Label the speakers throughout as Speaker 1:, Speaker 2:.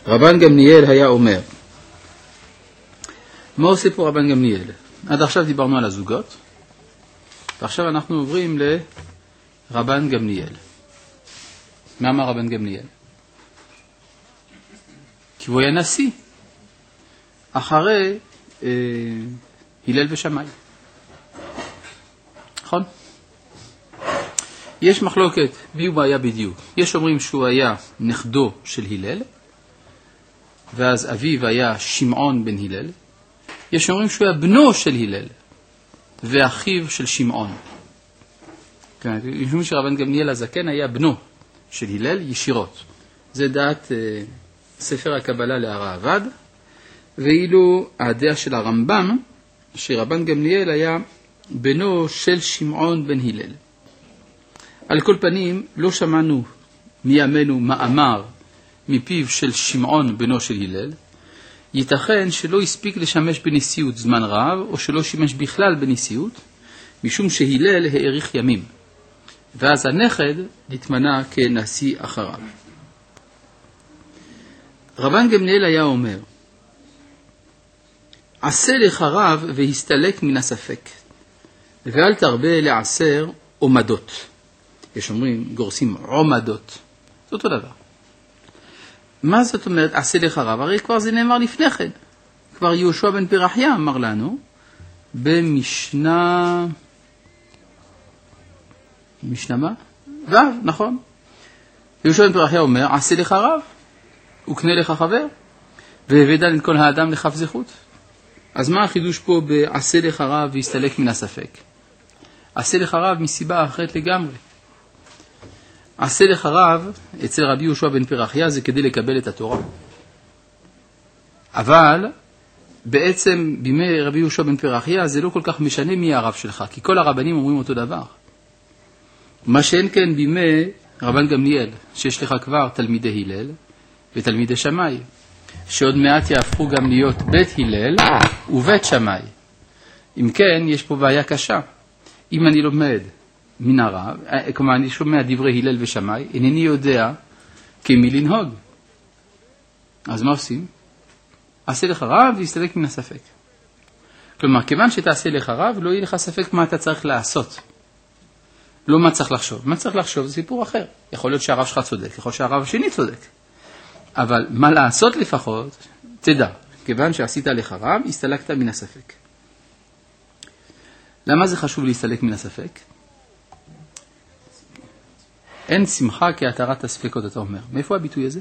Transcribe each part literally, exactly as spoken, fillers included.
Speaker 1: רבן גמליאל היה אומר, מה עושה פה רבן גמליאל? עד עכשיו דיברנו על הזוגות, ועכשיו אנחנו עוברים לרבן גמליאל. מה אמר רבן גמליאל? כי הוא היה נשיא אחרי אה, הלל ושמאי. נכון? יש מחלוקת, מי הוא היה בדיוק. יש אומרים שהוא היה נכדו של הלל, ואז אביו היה שמעון בן הלל. יש אומרים שהוא היה בנו של הלל, ואחיו של שמעון. יש אומרים שרבן גמליאל הזקן היה בנו של הלל ישירות. זה דעת אה, ספר הקבלה להרעב"ד, ואילו הדעה של הרמב"ם, שרבן גמליאל היה בנו של שמעון בן הלל. על כל פנים, לא שמענו מימינו מאמר מפיו של שמעון בנו של הלל. ייתכן שלא הספיק לשמש בנשיאות זמן רב, או שלא שימש בכלל בנשיאות, משום שהלל האריך ימים. ואז הנכד התמנה כנשיא אחריו. רבן גמליאל היה אומר, עשה לך רב והסתלק מן הספק, ואל תרבה לעשר עומדות. יש אומרים, גורסים עומדות. זה אותו דבר. מה זאת אומרת, עשה לך רב? הרי כבר זה נאמר לפני כן. כבר יהושע בן פרחיה אמר לנו, במשנה... משנה מה? ו', נכון. יהושע בן פרחיה אומר, עשה לך רב, וקנה לך חבר, והבדל את כל האדם לכף זכות. אז מה החידוש פה בעשה לך רב והסתלק מן הספק? עשה לך רב מסיבה אחרת לגמרי. עשה לך רב אצל רבי יהושע בן פרחיה זה כדי לקבל את התורה. אבל בעצם בימי רבי יהושע בן פרחיה זה לא כל כך משנה מי הרב שלך, כי כל הרבנים אומרים אותו דבר. מה שאין כן בימי רבן גמליאל, שיש לך כבר תלמידי הלל ותלמידי שמאי, שעוד מעט יהפכו גם להיות בית הלל ובית שמאי. אם כן, יש פה בעיה קשה. אם אני לומד מן הרב, כלומר אני שומע דברי הלל ושמאי, אינני יודע כמי לנהוג. אז מה עושים? עשה לך רב והסתלק מן הספק. כלומר, כיוון שתעשה לך רב, לא יהיה לך ספק מה אתה צריך לעשות. לא מה צריך לחשוב. מה צריך לחשוב זה סיפור אחר. יכול להיות שהרב שלך צודק, יכול להיות שהרב השני צודק. אבל מה לעשות לפחות, תדע. כיוון שעשית לך רב, הסתלקת מן הספק. למה זה חשוב להסתלק מן הספק? אין שמחה כהתרת הספקות, אתה אומר. מאיפה הביטוי הזה?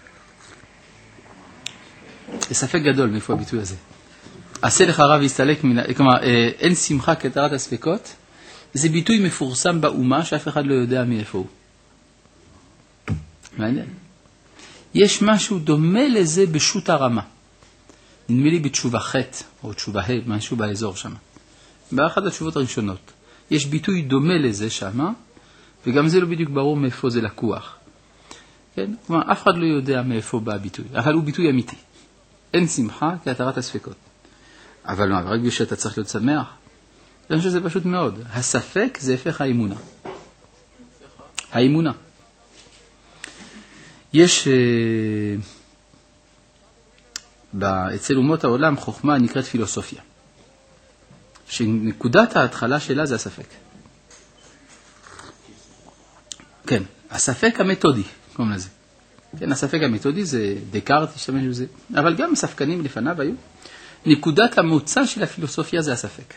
Speaker 1: זה ספק גדול, מאיפה הביטוי הזה? עשה לך רב והסתלק מן... כלומר, אין שמחה כהתרת הספקות. זה ביטוי מפורסם באומה שאף אחד לא יודע מאיפה הוא. מעניין. יש משהו דומה לזה בשו"ת הרמה. נדמה לי בתשובה ח' או תשובה ה', משהו באזור שם. באחת התשובות הראשונות. יש ביטוי דומה לזה שם, וגם זה לא בדיוק ברור מאיפה זה לקוח. כן? כלומר, אף אחד לא יודע מאיפה בא הביטוי, אבל הוא ביטוי אמיתי. אין שמחה כהתרת הספקות. אבל מה, רק בשביל שאתה צריך להיות שמח? אני חושב שזה פשוט מאוד. הספק זה הפך האמונה. האמונה. יש אצל אומות העולם חוכמה נקראת פילוסופיה. שנקודת ההתחלה שלה זה הספק. כן, הספק המתודי, קוראים לזה. כן, הספק המתודי זה דקארט, השתמש בזה, אבל גם ספקנים לפניו היו. נקודת המוצא של הפילוסופיה זה הספק.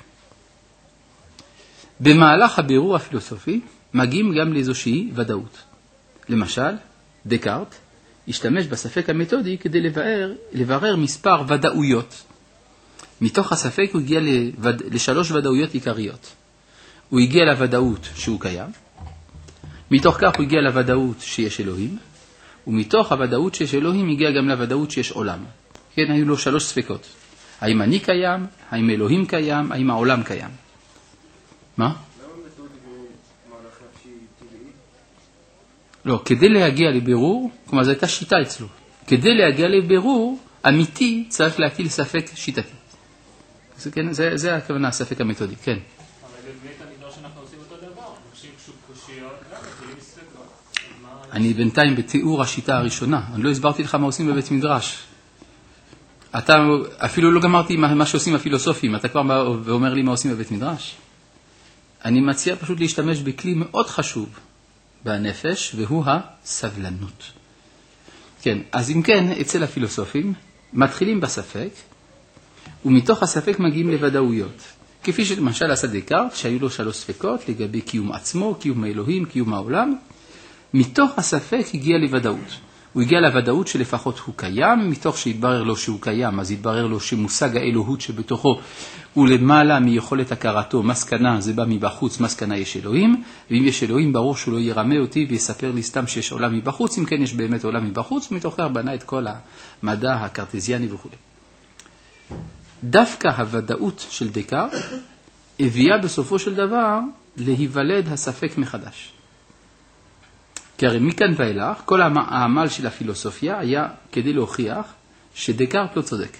Speaker 1: במהלך הבירור הפילוסופי מגיעים גם לאיזושהי ודאות. למשל, דקארט השתמש בספק המתודי כדי לברר, לברר מספר ודאויות. מתוך הספק הוא הגיע לווד... לשלוש ודאויות עיקריות. הוא הגיע לוודאות שהוא קיים, מתוך כך הוא הגיע לוודאות שיש אלוהים, ומתוך הוודאות שיש אלוהים הגיע גם לוודאות שיש עולם. כן, היו לו שלוש ספקות. האם אני קיים, האם אלוהים קיים, האם העולם קיים. מה?
Speaker 2: למה מתודי במהלך נפשי טבעי?
Speaker 1: לא, כדי להגיע לבירור, כלומר זו הייתה שיטה אצלו. כדי להגיע לבירור אמיתי צריך להטיל ספק שיטתי. זה, כן, זה, זה הכוונה, הספק המתודי, כן.
Speaker 3: אבל באמת אני לא שאנחנו עושים אותו דבר. אנשים שוב קושיות, גם מטילים ספקות.
Speaker 1: אני בינתיים בתיאור השיטה הראשונה, אני לא הסברתי לך מה עושים בבית מדרש. אתה אפילו לא גמרתי מה, מה שעושים הפילוסופים, אתה כבר בא ואומר לי מה עושים בבית מדרש. אני מציע פשוט להשתמש בכלי מאוד חשוב בנפש, והוא הסבלנות. כן, אז אם כן, אצל הפילוסופים מתחילים בספק, ומתוך הספק מגיעים לוודאויות. כפי שלמשל עשה דקארט, שהיו לו שלוש ספקות לגבי קיום עצמו, קיום האלוהים, קיום העולם. מתוך הספק הגיע לוודאות. הוא הגיע לוודאות שלפחות הוא קיים, מתוך שהתברר לו שהוא קיים, אז התברר לו שמושג האלוהות שבתוכו הוא למעלה מיכולת הכרתו, מסקנה זה בא מבחוץ, מסקנה יש אלוהים, ואם יש אלוהים ברור שהוא לא ירמה אותי ויספר לי סתם שיש עולם מבחוץ, אם כן יש באמת עולם מבחוץ, מתוך כך בנה את כל המדע הקרטזיאני וכו'. דווקא הוודאות של דקארט הביאה בסופו של דבר להיוולד הספק מחדש. כי הרי מכאן ואילך, כל העמל של הפילוסופיה היה כדי להוכיח שדקארט לא צודק.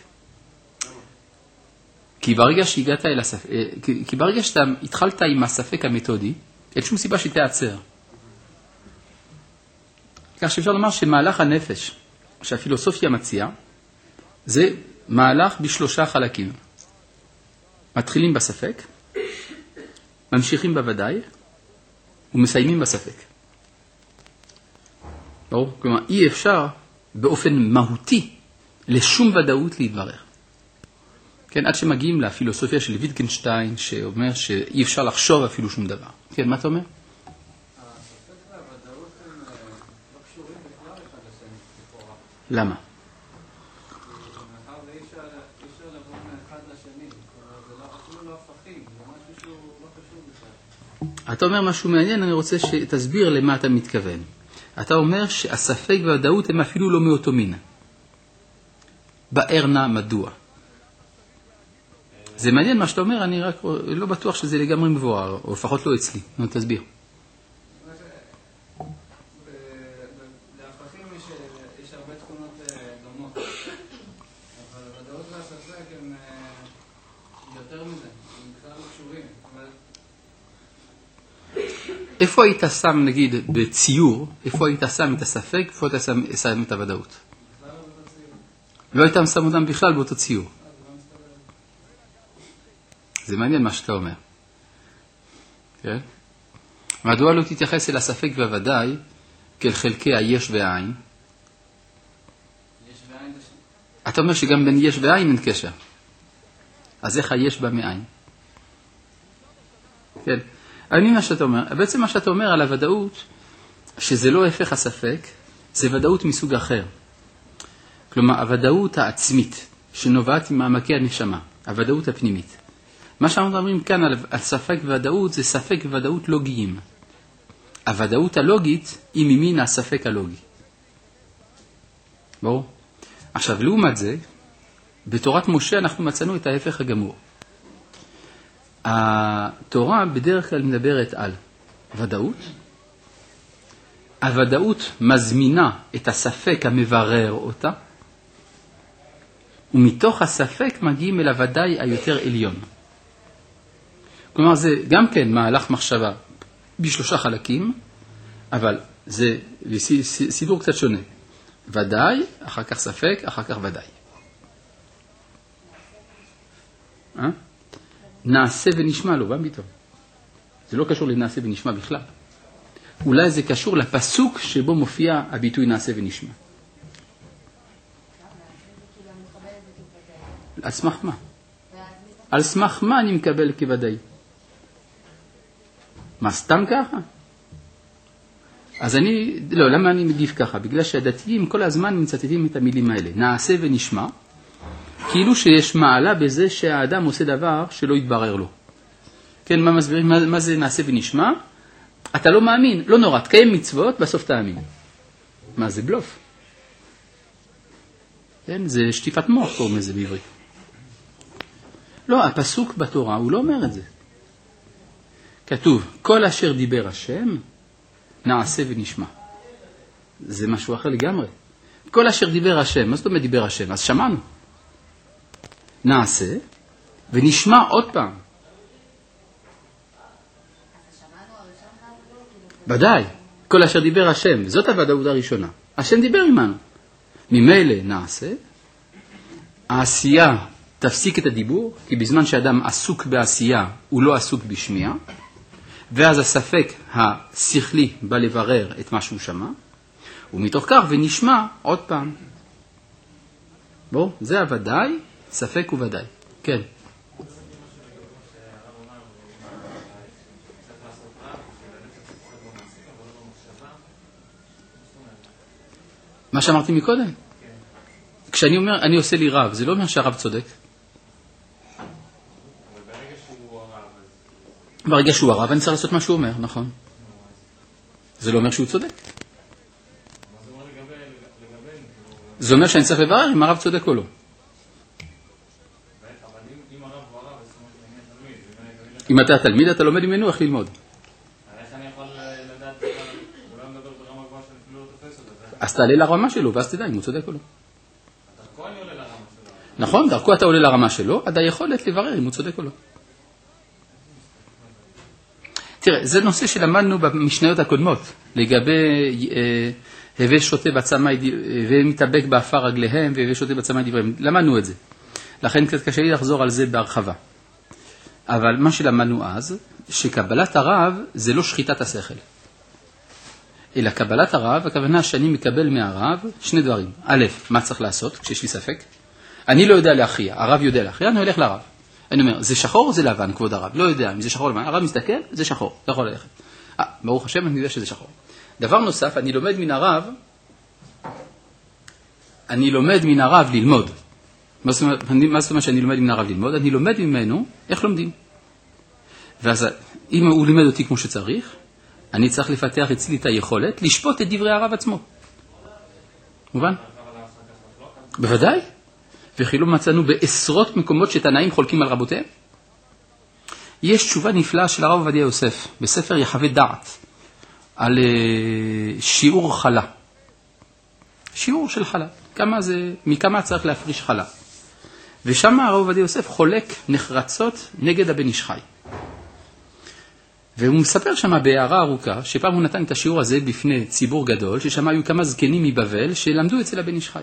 Speaker 1: כי ברגע שהגעת אל הספק, כי ברגע שאתה התחלת עם הספק המתודי, אין שום סיבה שתעצר. כך שאפשר לומר שמהלך הנפש שהפילוסופיה מציעה, זה מהלך בשלושה חלקים. מתחילים בספק, ממשיכים בוודאי, ומסיימים בספק. ברור? כלומר, אי אפשר באופן מהותי לשום ודאות להתברר. כן, עד שמגיעים לפילוסופיה של ויטגנשטיין, שאומר שאי אפשר לחשוב אפילו שום דבר. כן, מה אתה אומר?
Speaker 2: הספק והוודאות הם לא קשורים בכלל אחד לשני לכאורה.
Speaker 1: למה?
Speaker 2: מאחר ואי אפשר לבוא מאחד לשני, זה אפילו לא הפכים, זה משהו שהוא לא קשור בכלל.
Speaker 1: אתה אומר משהו מעניין, אני רוצה שתסביר למה אתה מתכוון. אתה אומר שהספק והוודאות הם אפילו לא מאותו מין. באר נא מדוע. זה מעניין מה שאתה אומר, אני רק לא בטוח שזה לגמרי מבואר, או לפחות לא אצלי. נו, תסביר.
Speaker 2: להפכים יש הרבה תכונות דומות, אבל הוודאות והספק הם יותר מזה, הם בכלל לא קשורים.
Speaker 1: איפה היית שם, נגיד, בציור, איפה היית שם את הספק, איפה היית שם, שם את הוודאות? לא היית שם אותם בכלל באותו ציור. זה מעניין מה שאתה אומר. כן? מדוע לא תתייחס אל הספק והוודאי כאל חלקי היש והעין?
Speaker 2: יש ועין זה...
Speaker 1: אתה אומר שגם בין יש ועין אין קשר. אז איך היש בא מעין? כן. אני מה שאתה אומר, בעצם מה שאתה אומר על הוודאות, שזה לא הפך הספק, זה ודאות מסוג אחר. כלומר, הוודאות העצמית, שנובעת ממעמקי הנשמה, הוודאות הפנימית. מה שאנחנו אומרים כאן על הספק וודאות, זה ספק וודאות לוגיים. הוודאות הלוגית היא ממין הספק הלוגי. ברור? עכשיו, לעומת זה, בתורת משה אנחנו מצאנו את ההפך הגמור. התורה בדרך כלל מדברת על ודאות. הוודאות מזמינה את הספק המברר אותה, ומתוך הספק מגיעים אל הוודאי היותר עליון. כלומר, זה גם כן מהלך מחשבה בשלושה חלקים, אבל זה סידור קצת שונה. ודאי, אחר כך ספק, אחר כך ודאי. אה? נעשה ונשמע לו, בא פתאום. זה לא קשור לנעשה ונשמע בכלל. אולי זה קשור לפסוק שבו מופיע הביטוי נעשה ונשמע. על סמך מה? על סמך מה אני מקבל כוודאי? מה, סתם ככה? אז אני, לא, למה אני מגיב ככה? בגלל שהדתיים כל הזמן מצטטים את המילים האלה. נעשה ונשמע. כאילו שיש מעלה בזה שהאדם עושה דבר שלא יתברר לו. כן, מה מסבירים? מה, מה זה נעשה ונשמע? אתה לא מאמין, לא נורא, תקיים מצוות, בסוף תאמין. מה זה בלוף? כן, זה שטיפת מוח, קוראים לזה בעברית. לא, הפסוק בתורה, הוא לא אומר את זה. כתוב, כל אשר דיבר השם, נעשה ונשמע. זה משהו אחר לגמרי. כל אשר דיבר השם, מה זאת אומרת דיבר השם? אז שמענו. נעשה ונשמע עוד פעם. ודאי. כל אשר דיבר השם, זאת הוודאות הראשונה. השם דיבר עמנו. ממילא נעשה, העשייה תפסיק את הדיבור, כי בזמן שאדם עסוק בעשייה, הוא לא עסוק בשמיעה, ואז הספק השכלי בא לברר את מה שהוא שמע, ומתוך כך ונשמע עוד פעם. בוא, זה הוודאי, ספק וודאי. כן. מה שאמרתי מקודם? כשאני אומר, אני עושה לי רב, זה לא אומר שהרב צודק. ברגע שהוא הרב, אני צריך לעשות מה שהוא אומר, נכון? זה לא אומר שהוא צודק. זה אומר שאני צריך לברר אם הרב צודק או לא. אם אתה תלמיד, אתה לומד ממנו איך ללמוד. אז תעלה לרמה שלו, ואז תדע אם הוא צודק או לא. נכון, דרכו אתה עולה לרמה שלו, עד היכולת לברר אם הוא צודק או לא. תראה, זה נושא שלמדנו במשניות הקודמות, לגבי הווה שוטה בצמא ומתאבק באפר רגליהם, והווה שוטה בצמא דבריהם. למדנו את זה. לכן קצת קשה לי לחזור על זה בהרחבה. אבל מה שלמדנו אז, שקבלת הרב זה לא שחיטת השכל. אלא קבלת הרב, הכוונה שאני מקבל מהרב שני דברים. א', מה צריך לעשות כשיש לי ספק? אני לא יודע להכריע, הרב יודע להכריע, אני הולך לרב. אני אומר, זה שחור או זה לבן, כבוד הרב? לא יודע אם זה שחור או לבן. הרב מסתכל, זה שחור, לא יכול ללכת. אה, ברוך השם, אני יודע שזה שחור. דבר נוסף, אני לומד מן הרב, אני לומד מן הרב ללמוד. מה זאת אומרת, מה זאת אומרת שאני לומד מן הרב ללמוד? אני לומד ממנו איך לומדים. ואז אם הוא לימד אותי כמו שצריך, אני צריך לפתח אצלי את היכולת לשפוט את דברי הרב עצמו. מובן? בוודאי. וכי לא מצאנו בעשרות מקומות שתנאים חולקים על רבותיהם. יש תשובה נפלאה של הרב עובדיה יוסף, בספר יחווה דעת, על שיעור חלה. שיעור של חלה. כמה זה, מכמה צריך להפריש חלה. ושם הרב עובדיה יוסף חולק נחרצות נגד הבן איש חי. והוא מספר שם בהערה ארוכה, שפעם הוא נתן את השיעור הזה בפני ציבור גדול, ששם היו כמה זקנים מבבל שלמדו אצל הבן איש חי.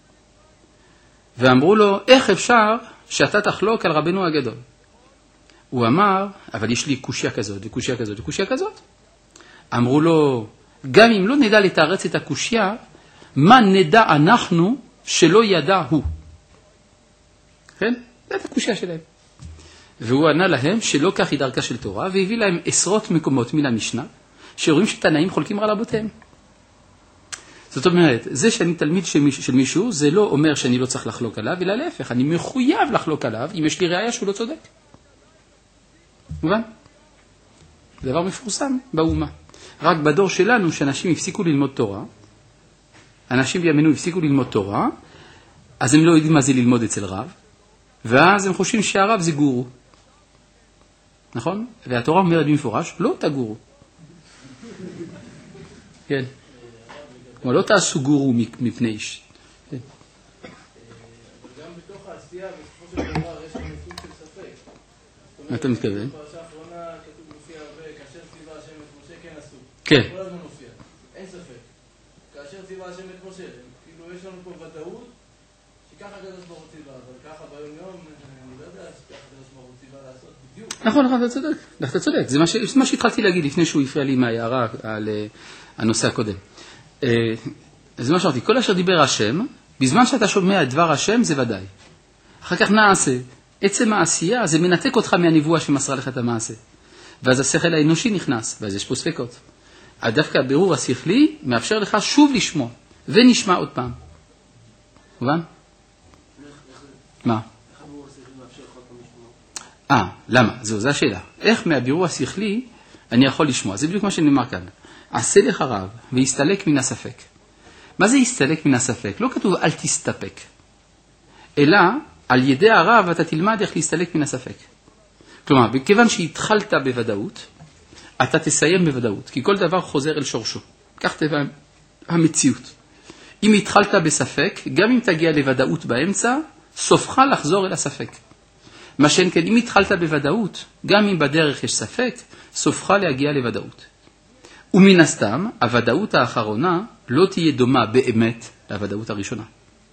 Speaker 1: ואמרו לו, איך אפשר שאתה תחלוק על רבנו הגדול? הוא אמר, אבל יש לי קושיה כזאת, וקושיה כזאת, וקושיה כזאת. אמרו לו, גם אם לא נדע לתארץ את הקושיה, מה נדע אנחנו שלא ידע הוא? כן? זה את הקושיה שלהם. והוא ענה להם שלא כך היא דרכה של תורה, והביא להם עשרות מקומות מן המשנה, שרואים שתנאים חולקים על רבותיהם. זאת אומרת, זה שאני תלמיד של מישהו, של מישהו, זה לא אומר שאני לא צריך לחלוק עליו, אלא להפך, אני מחויב לחלוק עליו, אם יש לי ראיה שהוא לא צודק. מובן? דבר מפורסם באומה. רק בדור שלנו, שאנשים הפסיקו ללמוד תורה, אנשים בימינו הפסיקו ללמוד תורה, אז הם לא יודעים מה זה ללמוד אצל רב, ואז הם חושבים שהרב זה גורו. נכון? והתורה אומרת במפורש, לא אתה גורו. כן. כלומר, לא תעשו גורו מפני איש.
Speaker 2: אבל גם בתוך העשייה, בסופו של דבר, יש לנו סוג של ספק.
Speaker 1: מה אתה מתכוון?
Speaker 2: בפרשה האחרונה כתוב מופיע הרבה, כאשר ציווה השם את משה כן עשו.
Speaker 1: כן.
Speaker 2: כל הזמן מופיע. אין ספק. כאשר ציווה השם את משה, כאילו יש לנו פה ודאות, שככה הקדוש ברוך הוא ציווה, אבל ככה ביום יום, אני לא יודע שככה הקדוש ברוך הוא ציווה לעשות בדיוק.
Speaker 1: נכון, נכון, אתה צודק. אתה צודק. זה מה שהתחלתי להגיד לפני שהוא הפריע לי מההערה על הנושא הקודם. אז מה שאמרתי, כל אשר דיבר השם, בזמן שאתה שומע את דבר השם זה ודאי. אחר כך נעשה. עצם העשייה זה מנתק אותך מהנבואה שמסרה לך את המעשה. ואז השכל האנושי נכנס, ואז יש פה ספקות. דווקא הבירור השכלי מאפשר לך שוב לשמוע, ונשמע עוד פעם. מובן? מה? אה, למה? זו, זו השאלה. איך מהבירור השכלי אני יכול לשמוע? זה בדיוק מה שנאמר כאן. עשה לך רב והסתלק מן הספק. מה זה הסתלק מן הספק? לא כתוב אל תסתפק. אלא על ידי הרב אתה תלמד איך להסתלק מן הספק. כלומר, בכיוון שהתחלת בוודאות, אתה תסיים בוודאות. כי כל דבר חוזר אל שורשו. כך טבע המציאות. אם התחלת בספק, גם אם תגיע לוודאות באמצע, סופך לחזור אל הספק. מה שאין כן, אם התחלת בוודאות, גם אם בדרך יש ספק, סופך להגיע לוודאות. ומן הסתם, הוודאות האחרונה לא תהיה דומה באמת לוודאות הראשונה.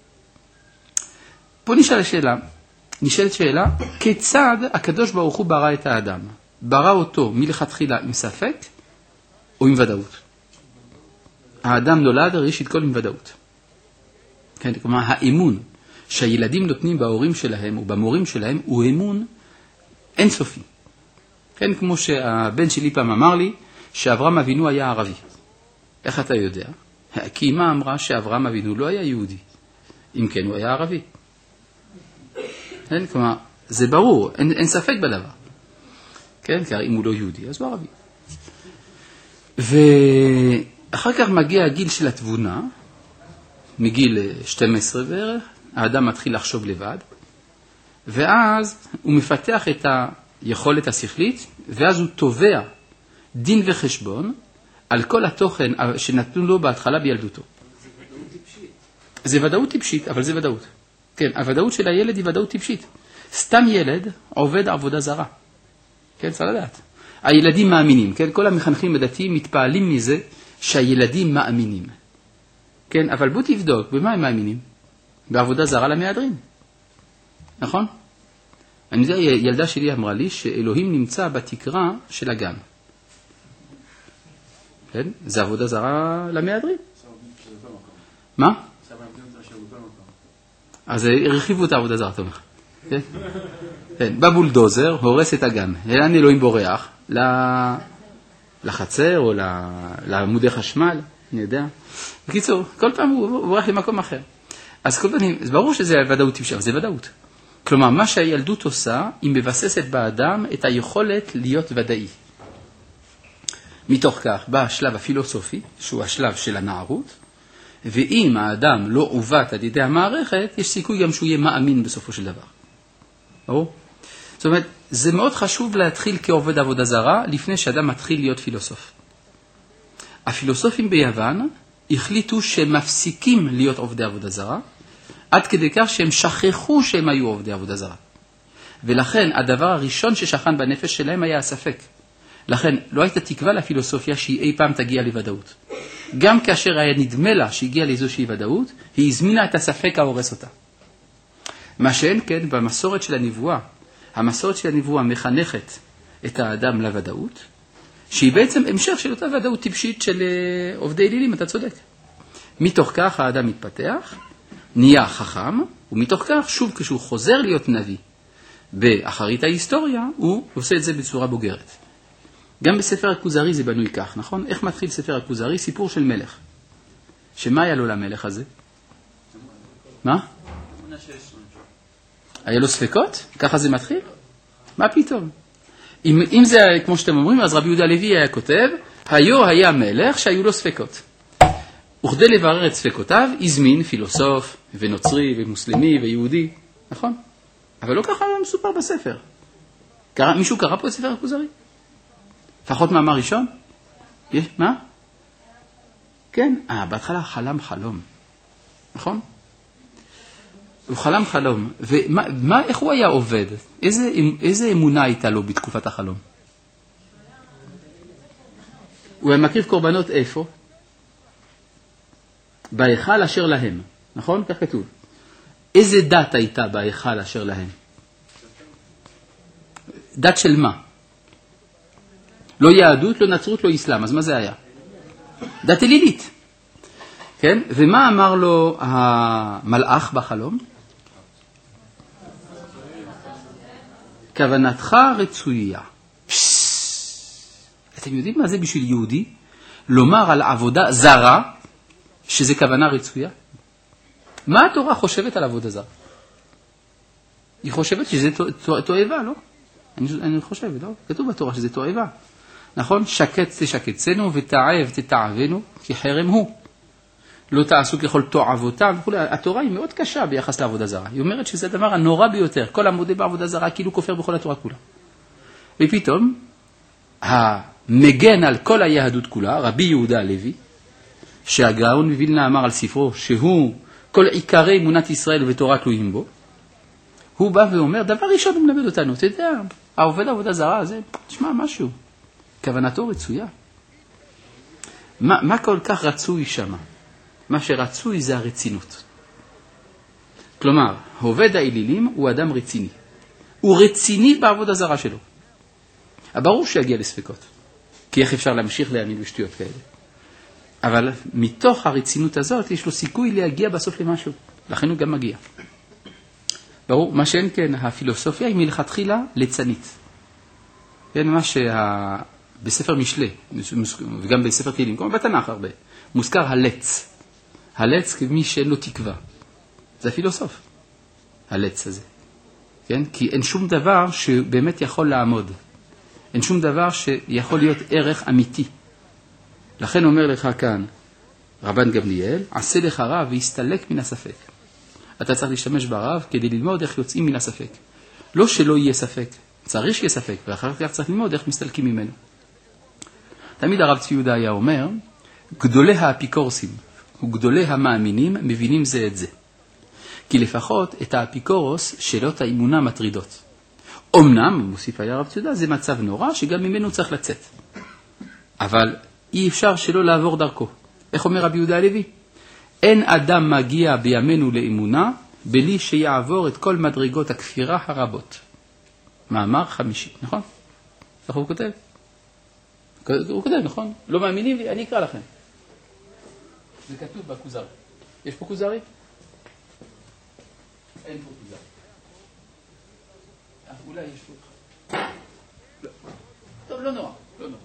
Speaker 1: פה נשאל השאלה, נשאלת שאלה, כיצד הקדוש ברוך הוא ברא את האדם? ברא אותו מלכתחילה עם ספק או עם ודאות? האדם נולד ראשית כל עם ודאות. כן, כלומר, האמון שהילדים נותנים בהורים שלהם או במורים שלהם הוא אמון אינסופי. כן, כמו שהבן שלי פעם אמר לי שאברהם אבינו היה ערבי. איך אתה יודע? כי אמא אמרה שאברהם אבינו לא היה יהודי. אם כן, הוא היה ערבי. כן, כלומר, זה ברור, אין, אין ספק בדבר. כן, כי אם הוא לא יהודי, אז הוא ערבי. ואחר כך מגיע הגיל של התבונה, מגיל שתים עשרה בערך, האדם מתחיל לחשוב לבד, ואז הוא מפתח את היכולת השכלית, ואז הוא תובע דין וחשבון על כל התוכן שנתנו לו בהתחלה בילדותו.
Speaker 2: זה ודאות טיפשית.
Speaker 1: זה ודאות טיפשית, אבל זה ודאות. כן, הוודאות של הילד היא ודאות טיפשית. סתם ילד עובד עבודה זרה. כן, צריך לדעת. הילדים מאמינים, כן? כל המחנכים הדתיים מתפעלים מזה שהילדים מאמינים. כן, אבל בוא תבדוק, במה הם מאמינים? בעבודה זרה למהדרין. נכון? אני יודע, ילדה שלי אמרה לי שאלוהים נמצא בתקרה של הגן. כן? זה עבודה זרה למהדרין. מה? אז הרחיבו את העבודה זרה, תומך. כן? כן, בבולדוזר הורס את הגן. לאן אלוהים בורח? לחצר או לעמודי חשמל, אני יודע. בקיצור, כל פעם הוא בורח למקום אחר. אז כל פעם, זה ברור שזה ודאות טיפשה, זה ודאות. כלומר, מה שהילדות עושה, היא מבססת באדם את היכולת להיות ודאי. מתוך כך בא השלב הפילוסופי, שהוא השלב של הנערות, ואם האדם לא עוות על ידי המערכת, יש סיכוי גם שהוא יהיה מאמין בסופו של דבר. ברור? זאת אומרת, זה מאוד חשוב להתחיל כעובד עבודה זרה, לפני שאדם מתחיל להיות פילוסוף. הפילוסופים ביוון החליטו שהם מפסיקים להיות עובדי עבודה זרה, עד כדי כך שהם שכחו שהם היו עובדי עבודה זרה. ולכן הדבר הראשון ששכן בנפש שלהם היה הספק. לכן לא הייתה תקווה לפילוסופיה שהיא אי פעם תגיע לוודאות. גם כאשר היה נדמה לה שהגיעה לאיזושהי ודאות, היא הזמינה את הספק ההורס אותה. מה שאין כן, במסורת של הנבואה, המסורת של הנבואה מחנכת את האדם לוודאות, שהיא בעצם המשך של אותה ודאות טיפשית של עובדי אלילים, אתה צודק. מתוך כך האדם מתפתח, נהיה חכם, ומתוך כך, שוב כשהוא חוזר להיות נביא באחרית ההיסטוריה, הוא עושה את זה בצורה בוגרת. גם בספר הכוזרי זה בנוי כך, נכון? איך מתחיל ספר הכוזרי? סיפור של מלך. שמה היה לו למלך הזה? מה? היה לו ספקות? ככה זה מתחיל? מה פתאום? אם, אם זה כמו שאתם אומרים, אז רבי יהודה הלוי היה כותב, היו היה מלך שהיו לו ספקות. וכדי לברר את ספקותיו, הזמין פילוסוף ונוצרי ומוסלמי ויהודי, נכון? אבל לא ככה מסופר בספר. קרא, מישהו קרא פה את ספר הכוזרי? לפחות מאמר ראשון? יש, מה? כן, אה, בהתחלה חלם חלום, נכון? הוא חלם חלום, ומה, מה, איך הוא היה עובד? איזה, איזה אמונה הייתה לו בתקופת החלום? הוא היה מקריב קורבנות איפה? בהיכל אשר להם, נכון? כך כתוב. איזה דת הייתה בהיכל אשר להם? דת של מה? לא יהדות, לא נצרות, לא אסלאם, אז מה זה היה? דת אלילית. כן? ומה אמר לו המלאך בחלום? כוונתך רצויה. אתם יודעים מה זה בשביל יהודי? לומר על עבודה זרה שזה כוונה רצויה? מה התורה חושבת על עבודה זרה? היא חושבת שזה תועבה, לא? אני, אני חושב, לא? כתוב בתורה שזה תועבה. נכון? שקט תשקצנו ותעב תתעבנו כי חרם הוא. לא תעשו ככל תועבותם. התורה היא מאוד קשה ביחס לעבודה זרה. היא אומרת שזה הדבר הנורא ביותר. כל המודה בעבודה זרה כאילו כופר בכל התורה כולה. ופתאום, המגן על כל היהדות כולה, רבי יהודה הלוי, שהגאון מווילנה אמר על ספרו, שהוא כל עיקרי אמונת ישראל ותורה תלויים בו, הוא בא ואומר, דבר ראשון הוא מלמד אותנו, אתה יודע, העובד עבודה זרה הזה, תשמע משהו, כוונתו רצויה. מה, מה כל כך רצוי שם? מה שרצוי זה הרצינות. כלומר, עובד האלילים הוא אדם רציני. הוא רציני בעבוד הזרה שלו. ברור שיגיע לספקות, כי איך אפשר להמשיך להאמין בשטויות כאלה. אבל מתוך הרצינות הזאת יש לו סיכוי להגיע בסוף למשהו. לכן הוא גם מגיע. ברור, מה שאין כן, הפילוסופיה היא מלכתחילה ליצנית. כן, מה שבספר משלי, וגם בספר תהילים, כמו בתנ"ך הרבה, מוזכר הלץ. הלץ כמי שאין לו תקווה. זה הפילוסוף, הלץ הזה. כן? כי אין שום דבר שבאמת יכול לעמוד. אין שום דבר שיכול להיות ערך אמיתי. לכן אומר לך כאן, רבן גמליאל, עשה לך רב והסתלק מן הספק. אתה צריך להשתמש ברב כדי ללמוד איך יוצאים מן הספק. לא שלא יהיה ספק, צריך שיהיה ספק, ואחר כך צריך ללמוד איך מסתלקים ממנו. תמיד הרב צבי יהודה היה אומר, גדולי האפיקורסים וגדולי המאמינים מבינים זה את זה. כי לפחות את האפיקורוס שאלות האמונה מטרידות. אמנם, מוסיף היה הרב צבי יהודה, זה מצב נורא שגם ממנו צריך לצאת. אבל אי אפשר שלא לעבור דרכו. איך אומר רבי יהודה הלוי? אין אדם מגיע בימינו לאמונה בלי שיעבור את כל מדרגות הכפירה הרבות. מאמר חמישי, נכון? איך הוא כותב? הוא כותב, נכון? לא מאמינים לי, אני אקרא לכם. זה כתוב בכוזרי. יש פה כוזרי? אין פה כוזרי. אולי יש פה. לא. טוב, לא נורא. לא נורא.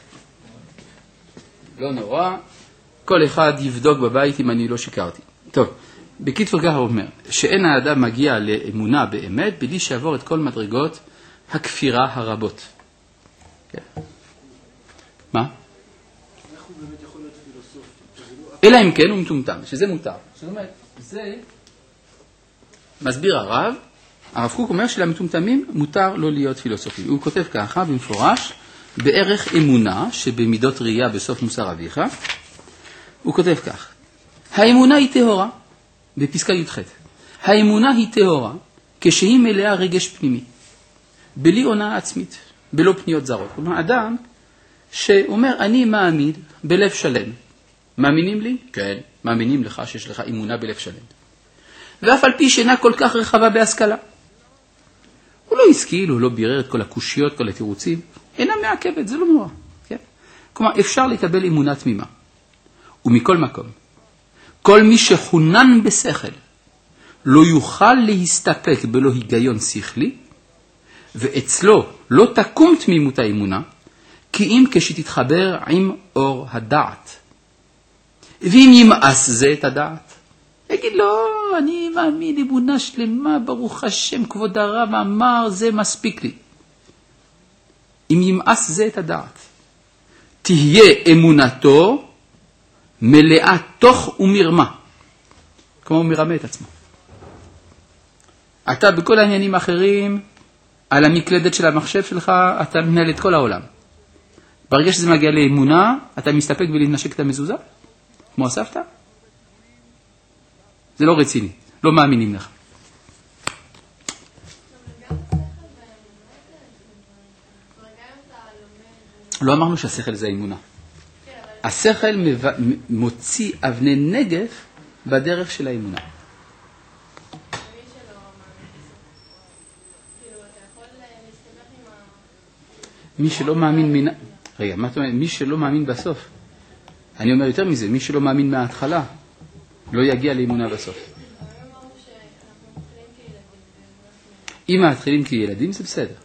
Speaker 1: לא נורא. כל אחד יבדוק בבית אם אני לא שיקרתי. טוב, בקיצור כך הוא אומר, שאין האדם מגיע לאמונה באמת, בלי שעבור את כל מדרגות הכפירה הרבות. כן. מה?
Speaker 2: איך הוא באמת יכול להיות פילוסוף?
Speaker 1: אלא אם כן הוא מטומטם, שזה מותר. זאת אומרת, זה מסביר הרב, הרב קוק אומר שלמטומטמים מותר לא להיות פילוסופים. הוא כותב ככה במפורש, בערך אמונה שבמידות ראייה בסוף מוסר אביך, הוא כותב כך, האמונה היא טהורה, בפסקה י"ח, האמונה היא טהורה כשהיא מלאה רגש פנימי, בלי עונה עצמית, בלא פניות זרות. כלומר, אדם שאומר, אני מאמין בלב שלם. מאמינים לי? כן. מאמינים לך שיש לך אמונה בלב שלם. ואף על פי שאינה כל כך רחבה בהשכלה. הוא לא השכיל, הוא לא בירר את כל הקושיות, כל התירוצים. אינה מעכבת, זה לא נורא. כן? כלומר, אפשר לקבל אמונה תמימה. ומכל מקום, כל מי שחונן בשכל לא יוכל להסתפק בלא היגיון שכלי, ואצלו לא תקום תמימות האמונה, כי אם כשתתחבר עם אור הדעת. ואם ימאס זה את הדעת, יגיד לא, אני מאמין אמונה שלמה, ברוך השם, כבוד הרב אמר, זה מספיק לי. אם ימאס זה את הדעת, תהיה אמונתו מלאה תוך ומרמה. כמו הוא מרמה את עצמו. אתה בכל העניינים האחרים, על המקלדת של המחשב שלך, אתה מנהל את כל העולם. ברגע שזה מגיע לאמונה, אתה מסתפק ולנשק את המזוזה, כמו הסבתא. זה לא רציני, לא מאמינים לך. לא אמרנו שהשכל זה האמונה. השכל מוציא אבני נגף בדרך של האמונה. מי שלא מאמין מן... רגע, מה אתה אומר? מי שלא מאמין בסוף. אני אומר יותר מזה, מי שלא מאמין מההתחלה, לא יגיע לאמונה בסוף. אם מתחילים כילדים, זה בסדר.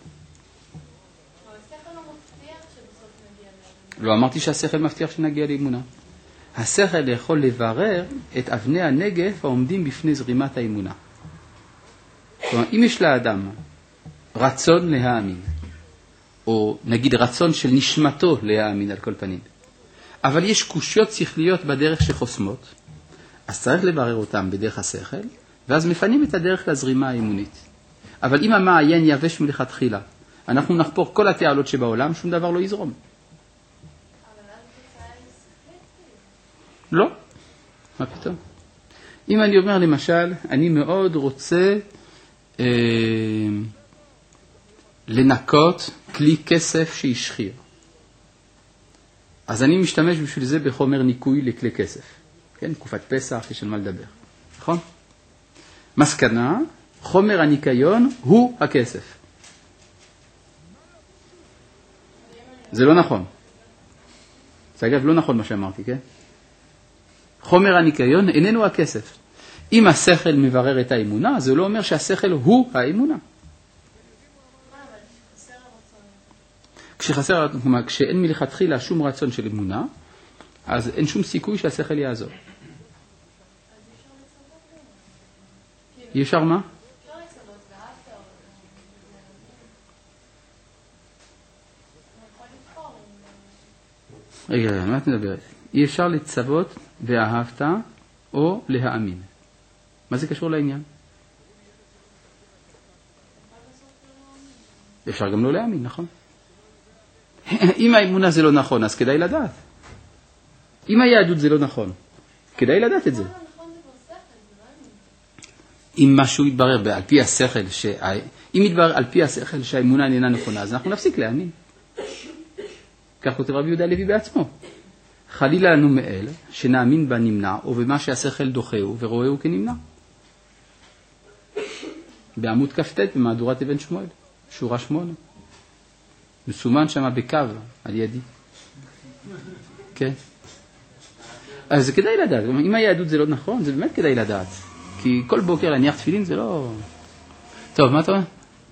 Speaker 1: לא אמרתי שהשכל מבטיח שנגיע לאמונה. השכל יכול לברר את אבני הנגף העומדים בפני זרימת האמונה. כלומר, אם יש לאדם רצון להאמין, או נגיד רצון של נשמתו להאמין על כל פנים, אבל יש קושיות שכליות בדרך שחוסמות, אז צריך לברר אותם בדרך השכל, ואז מפנים את הדרך לזרימה האמונית. אבל אם המעיין יבש מלכתחילה, אנחנו נחפור כל התעלות שבעולם, שום דבר לא יזרום. לא, מה פתאום? אם אני אומר למשל, אני מאוד רוצה אה, לנקות כלי כסף שישחיר. אז אני משתמש בשביל זה בחומר ניקוי לכלי כסף. כן, תקופת פסח, יש על מה לדבר. נכון? מסקנה, חומר הניקיון הוא הכסף. זה לא נכון. זה אגב לא נכון מה שאמרתי, כן? חומר הניקיון איננו הכסף. אם השכל מברר את האמונה, זה לא אומר שהשכל הוא האמונה. כשחסר, כלומר, כשאין מלכתחילה שום רצון של אמונה, אז אין שום סיכוי שהשכל יעזור. אי אפשר מה? רגע, מה את מדברת? אי אפשר לצוות ואהבת או להאמין. מה זה קשור לעניין? אפשר גם לא להאמין, נכון? אם האמונה זה לא נכון, אז כדאי לדעת. אם היהדות זה לא נכון, כדאי לדעת את זה. אם משהו יתברר על פי השכל, ש... אם יתברר על פי השכל שהאמונה איננה נכונה, אז אנחנו נפסיק להאמין. כך כותב רבי יהודה הלוי בעצמו. חלילה לנו מאל שנאמין בנמנע או במה שהשכל דוחהו ורואהו כנמנע. בעמוד כ"ט במהדורת אבן שמואל, שורה שמונה. מסומן שם בקו על ידי. כן. אז זה כדאי לדעת. אם היהדות זה לא נכון, זה באמת כדאי לדעת. כי כל בוקר להניח תפילין זה לא... טוב, מה אתה אומר?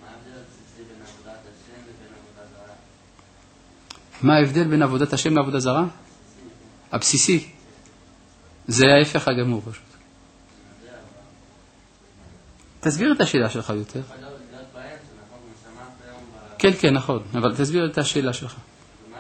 Speaker 1: מה ההבדל בין עבודת השם לעבודה זרה? הבסיסי. זה ההפך הגמור פשוט. תסביר את השאלה שלך יותר. כן, כן, נכון. אבל תסביר את השאלה שלך.
Speaker 2: מה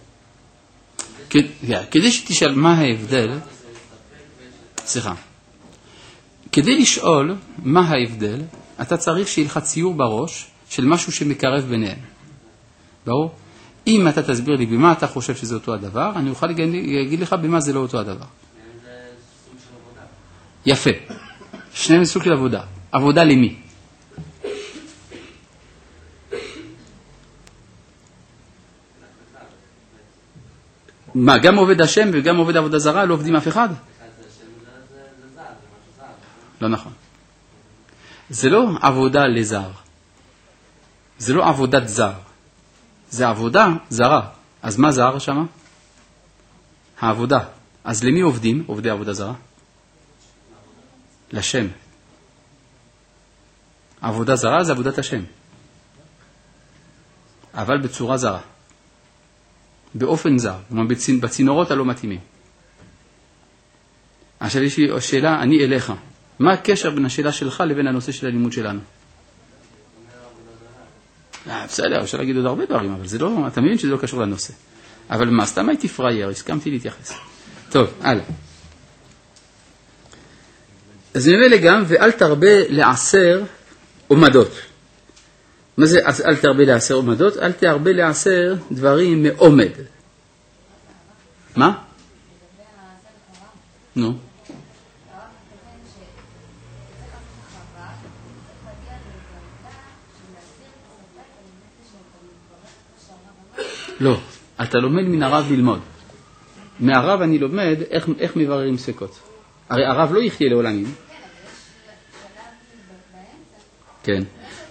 Speaker 2: ההבדל?
Speaker 1: כדי שתשאל מה ההבדל, סליחה. כדי לשאול מה ההבדל, אתה צריך שיהיה לך ציור בראש של משהו שמקרב ביניהם. ברור? אם אתה תסביר לי במה אתה חושב שזה אותו הדבר, אני אוכל להגיד לך במה זה לא אותו הדבר. יפה. שניהם סוג של עבודה. עבודה למי? מה, גם עובד השם וגם עובד עבודה זרה לא עובדים אף אחד? לא נכון. זה לא עבודה לזר. זה לא עבודת זר. זה עבודה זרה. אז מה זר שמה? העבודה. אז למי עובדים, עובדי עבודה זרה? לשם. עבודה זרה זה עבודת השם. אבל בצורה זרה. באופן זר. בצינורות הלא מתאימים. עכשיו יש לי שאלה, אני אליך. מה הקשר בין השאלה שלך לבין הנושא של הלימוד שלנו? בסדר, אפשר להגיד עוד הרבה דברים, אבל זה לא, אתה מבין שזה לא קשור לנושא. אבל מה, סתם הייתי פרייר, הסכמתי להתייחס. טוב, הלאה. אז נראה גם, ואל תרבה לעשר עומדות. מה זה אל תרבה לעשר עומדות? אל תרבה לעשר דברים מעומד. מה? נו. לא, אתה לומד מן הרב ללמוד. מהרב אני לומד איך, איך מבררים ספקות. הרי הרב לא יחיה לעולמים. כן.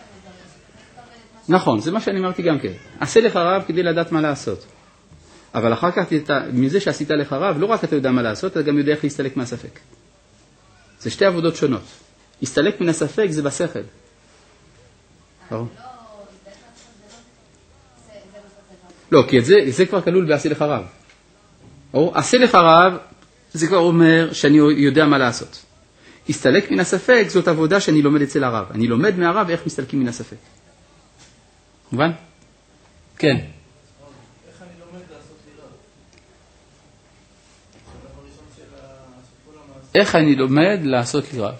Speaker 1: נכון, זה מה שאני אמרתי גם כן. עשה לך רב כדי לדעת מה לעשות. אבל אחר כך, מזה שעשית לך רב, לא רק אתה יודע מה לעשות, אתה גם יודע איך להסתלק מהספק. זה שתי עבודות שונות. להסתלק מן הספק זה בשכל. ברור? לא, כי את זה, זה כבר כלול בעשה לך רב. או, עשה לך רב, זה כבר אומר שאני יודע מה לעשות. הסתלק מן הספק, זאת עבודה שאני לומד אצל הרב. אני לומד מהרב איך מסתלקים מן הספק. מובן? כן.
Speaker 2: איך אני לומד לעשות לי רב?
Speaker 1: איך אני לומד לעשות לי רב?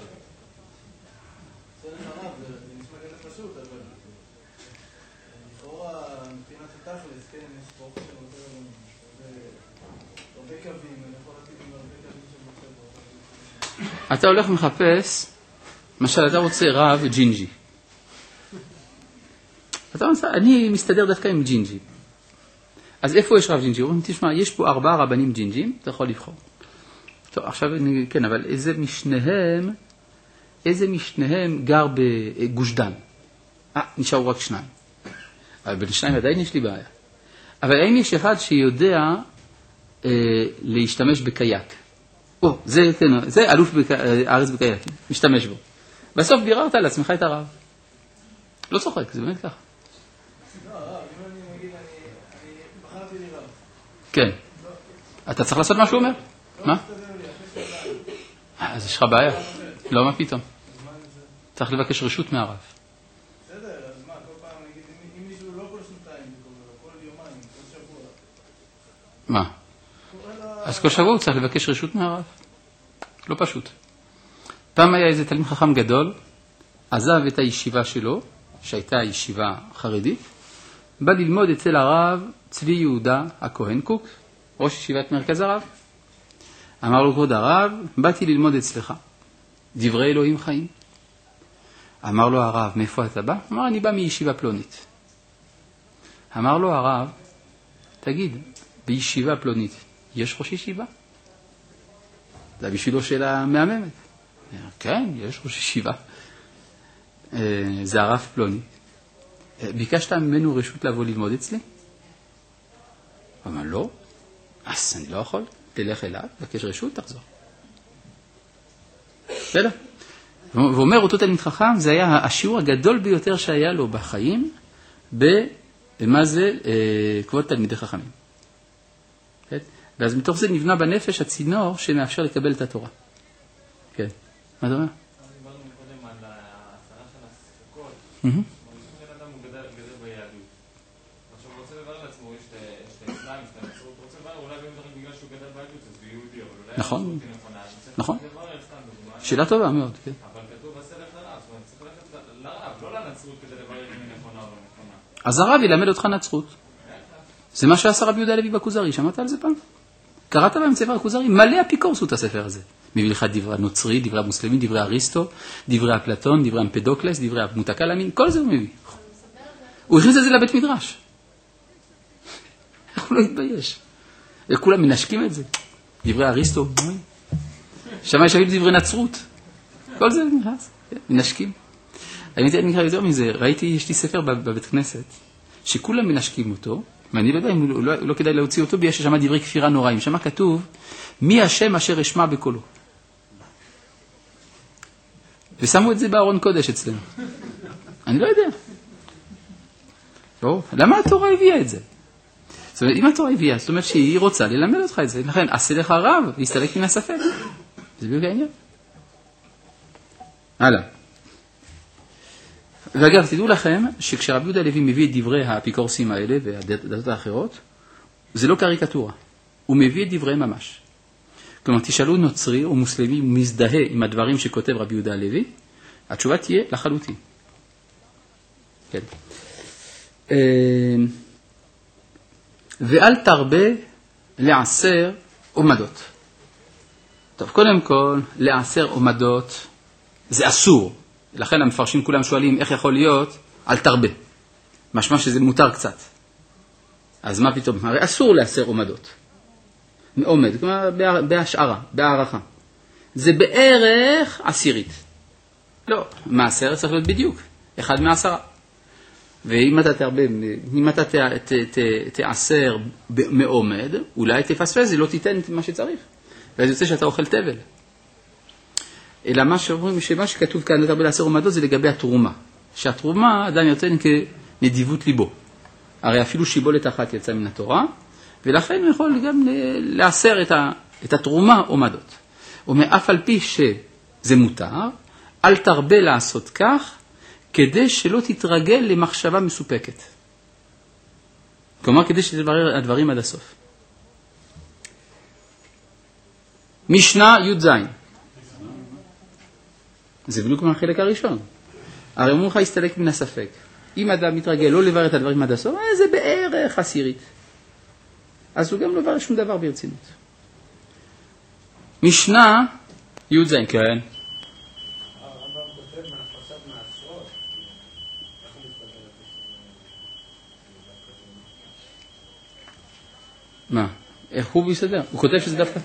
Speaker 1: אתה הולך מחפש, למשל, אתה רוצה רב ג'ינג'י. אתה אומר, אני מסתדר דווקא עם ג'ינג'י. אז איפה יש רב ג'ינג'י? אומרים, תשמע, יש פה ארבעה רבנים ג'ינג'ים, אתה יכול לבחור. טוב, עכשיו, כן, אבל איזה משניהם, איזה משניהם גר בגוש דן? אה, נשארו רק שניים. אבל בין שניים עדיין יש לי בעיה. אבל האם יש אחד שיודע אה, להשתמש בקייק? או, זה, כן, זה אלוף בק... הארץ בקייק, משתמש בו. בסוף ביררת על עצמך את הרב. לא צוחק, זה באמת ככה.
Speaker 2: לא, הרב, אם אני מגיד, אני בחרתי לי רב.
Speaker 1: כן. אתה צריך לעשות מה שהוא אומר? מה? אז יש לך בעיה. לא, מה פתאום? צריך לבקש רשות מהרב.
Speaker 2: בסדר, אז מה, כל פעם נגיד, אם מישהו לא כל שנתיים, כל יומיים, כל שבוע.
Speaker 1: מה? אז כל שבוע הוא צריך לבקש רשות מהרב. לא פשוט. פעם היה איזה תלמיד חכם גדול, עזב את הישיבה שלו, שהייתה ישיבה חרדית, בא ללמוד אצל הרב צבי יהודה הכהן קוק, ראש ישיבת מרכז הרב. אמר לו, כבוד הרב, באתי ללמוד אצלך. דברי אלוהים חיים. אמר לו הרב, מאיפה אתה בא? אמר, אני בא מישיבה פלונית. אמר לו הרב, תגיד, בישיבה פלונית, יש ראש ישיבה? זה בשבילו שאלה מהממת. כן, יש ראש ישיבה. זה הרב פלוני. ביקשת ממנו רשות לבוא ללמוד אצלי? אמר, לא. אז אני לא יכול. תלך אליו, בקש רשות, תחזור. בסדר? ואומר אותו תלמיד חכם, זה היה השיעור הגדול ביותר שהיה לו בחיים, במה זה כבוד תלמידי חכמים. ואז מתוך זה נבנה בנפש הצינור שמאפשר לקבל את התורה. כן. מה אתה אומר?
Speaker 3: דיברנו מקודם על ההסרה של הספקות. מרגישים של אדם הוא גדל ביהדות. עכשיו הוא רוצה לברר לעצמו, יש את האסלאם, יש את הנצרות, הוא רוצה לברר, אולי באמת בגלל שהוא גדל ביהדות, אז הוא יהודי, אבל אולי
Speaker 1: נכון. נכון.
Speaker 3: לברר סתם דוגמה.
Speaker 1: שאלה טובה מאוד, כן.
Speaker 3: אבל כתוב בסלף לרב, זאת אומרת, צריך ללכת לרב, לא לנצרות כדי לברר אם היא נכונה או לא נכונה.
Speaker 1: אז הרב ילמד אותך נצרות. זה מה שעשה רבי יהודה הלוי בכוזרי, שמעת על זה פעם? קראת בהם ספר הכוזרי? מלא אפיקורסות הספר הזה. מביא לך דברי הנוצרי, דברי המוסלמים, דברי אריסטו, דברי אפלטון, דברי אמפדוקלס, דברי המותקלמין, כל זה הוא מביא. הוא הכניס את זה לבית מדרש. הוא לא התבייש. כולם מנשקים את זה. דברי אריסטו, שמה יש אפילו דברי נצרות. כל זה נכנס, מנשקים. אני נקרא יותר מזה, ראיתי, יש לי ספר בבית כנסת, שכולם מנשקים אותו, ואני לא יודע אם לא, לא כדאי להוציא אותו, בגלל ששמה דברי כפירה נוראים. שמה כתוב, מי השם אשר אשמע בקולו. ושמו את זה בארון קודש אצלנו. אני לא יודע. לא, למה התורה הביאה את זה? זאת אומרת, אם התורה הביאה, זאת אומרת שהיא רוצה ללמד אותך את זה. לכן, עשה לך רב, והסתלק מן הספק. זה בדיוק העניין. הלאה. ואגב, תדעו לכם שכשרבי יהודה הלוי מביא את דברי האפיקורסים האלה והדתות האחרות, זה לא קריקטורה. הוא מביא את דבריהם ממש. כלומר, תשאלו נוצרי או מוסלמי מזדהה עם הדברים שכותב רבי יהודה הלוי, התשובה תהיה לחלוטין. כן. ואל תרבה לעשר עומדות. טוב, קודם כל, לעשר עומדות זה אסור. לכן המפרשים כולם שואלים איך יכול להיות, אל תרבה. משמע שזה מותר קצת. אז מה פתאום? הרי אסור לעשר עומדות. מעומד, כלומר בהשערה, בהערכה. זה בערך עשירית. לא, מעשר צריך להיות בדיוק, אחד מעשרה. ואם אתה תרבה, אם אתה ת, ת, ת, תעשר מעומד, אולי תפספס, זה לא תיתן את מה שצריך. ואז יוצא שאתה אוכל תבל. אלא מה שאומרים, שמה שכתוב כאן, תרבה לעשר עומדות, זה לגבי התרומה. שהתרומה אדם יוצא כנדיבות ליבו. הרי אפילו שיבולת אחת יצא מן התורה, ולכן הוא יכול גם לעשר את, ה, את התרומה עומדות. ומאף על פי שזה מותר, אל תרבה לעשות כך, כדי שלא תתרגל למחשבה מסופקת. כלומר, כדי שתברר הדברים עד הסוף. משנה י' ז'. זה בדיוק מהחלק הראשון. הרי אומרים לך הסתלק מן הספק. אם אדם מתרגל לא לברר את הדברים עד הסוף, זה בערך עשירית. אז הוא גם לא ברר שום דבר ברצינות. משנה י' ז', כן. מה? איך הוא ביסדר? הוא כותב שזה דווקא?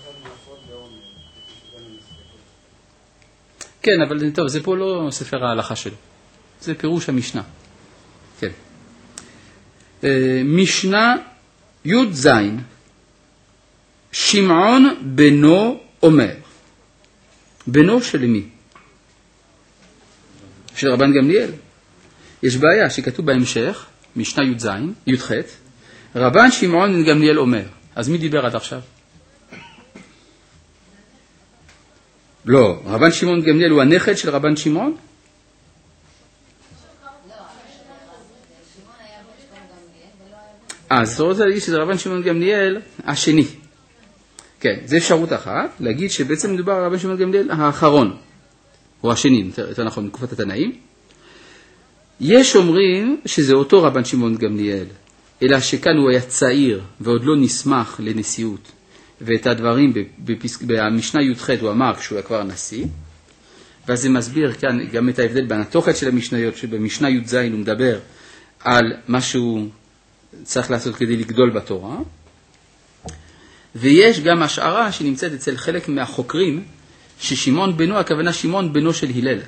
Speaker 1: כן, אבל טוב, זה פה לא ספר ההלכה שלו. זה פירוש המשנה. כן. משנה י"ז, שמעון בנו אומר. בנו של מי? של רבן גמליאל. יש בעיה שכתוב בהמשך, משנה י"ז, י"ח, רבן שמעון בן גמליאל אומר. אז מי דיבר עד עכשיו? לא, רבן שמעון בן גמליאל הוא הנכד של רבן שמעון? אז אתה רוצה להגיד שזה רבן שמעון בן גמליאל השני. כן, זה אפשרות אחת, להגיד שבעצם מדובר על רבן שמעון בן גמליאל האחרון, או השני, יותר נכון, בתקופת התנאים. יש אומרים שזה אותו רבן שמעון בן גמליאל, אלא שכאן הוא היה צעיר ועוד לא נסמך לנשיאות, ואת הדברים בפסק, במשנה י"ח הוא אמר כשהוא היה כבר נשיא, ואז זה מסביר כאן גם את ההבדל בין התוכן של המשניות, שבמשנה י"ז הוא מדבר על מה שהוא צריך לעשות כדי לגדול בתורה, ויש גם השערה שנמצאת אצל חלק מהחוקרים, ששמעון בנו, הכוונה שמעון בנו של הלל,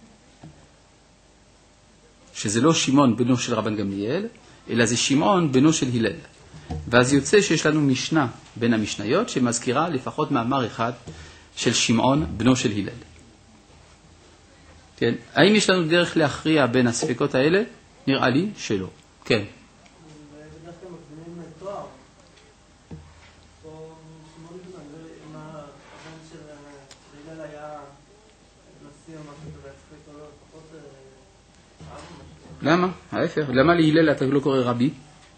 Speaker 1: שזה לא שמעון בנו של רבן גמליאל, אלא זה שמעון בנו של הלל. ואז יוצא שיש לנו משנה בין המשניות, שמזכירה לפחות מאמר אחד של שמעון בנו של הלל. כן? האם יש לנו דרך להכריע בין הספקות האלה? נראה לי שלא. כן.
Speaker 2: ודווקא מקדימים תואר. פה שמעון בנו, אם הבן של הלל היה נשיא או משהו כזה, צריך לקרוא לו פחות אב או משהו.
Speaker 1: למה? ההפך. למה להלל אתה לא קורא רבי?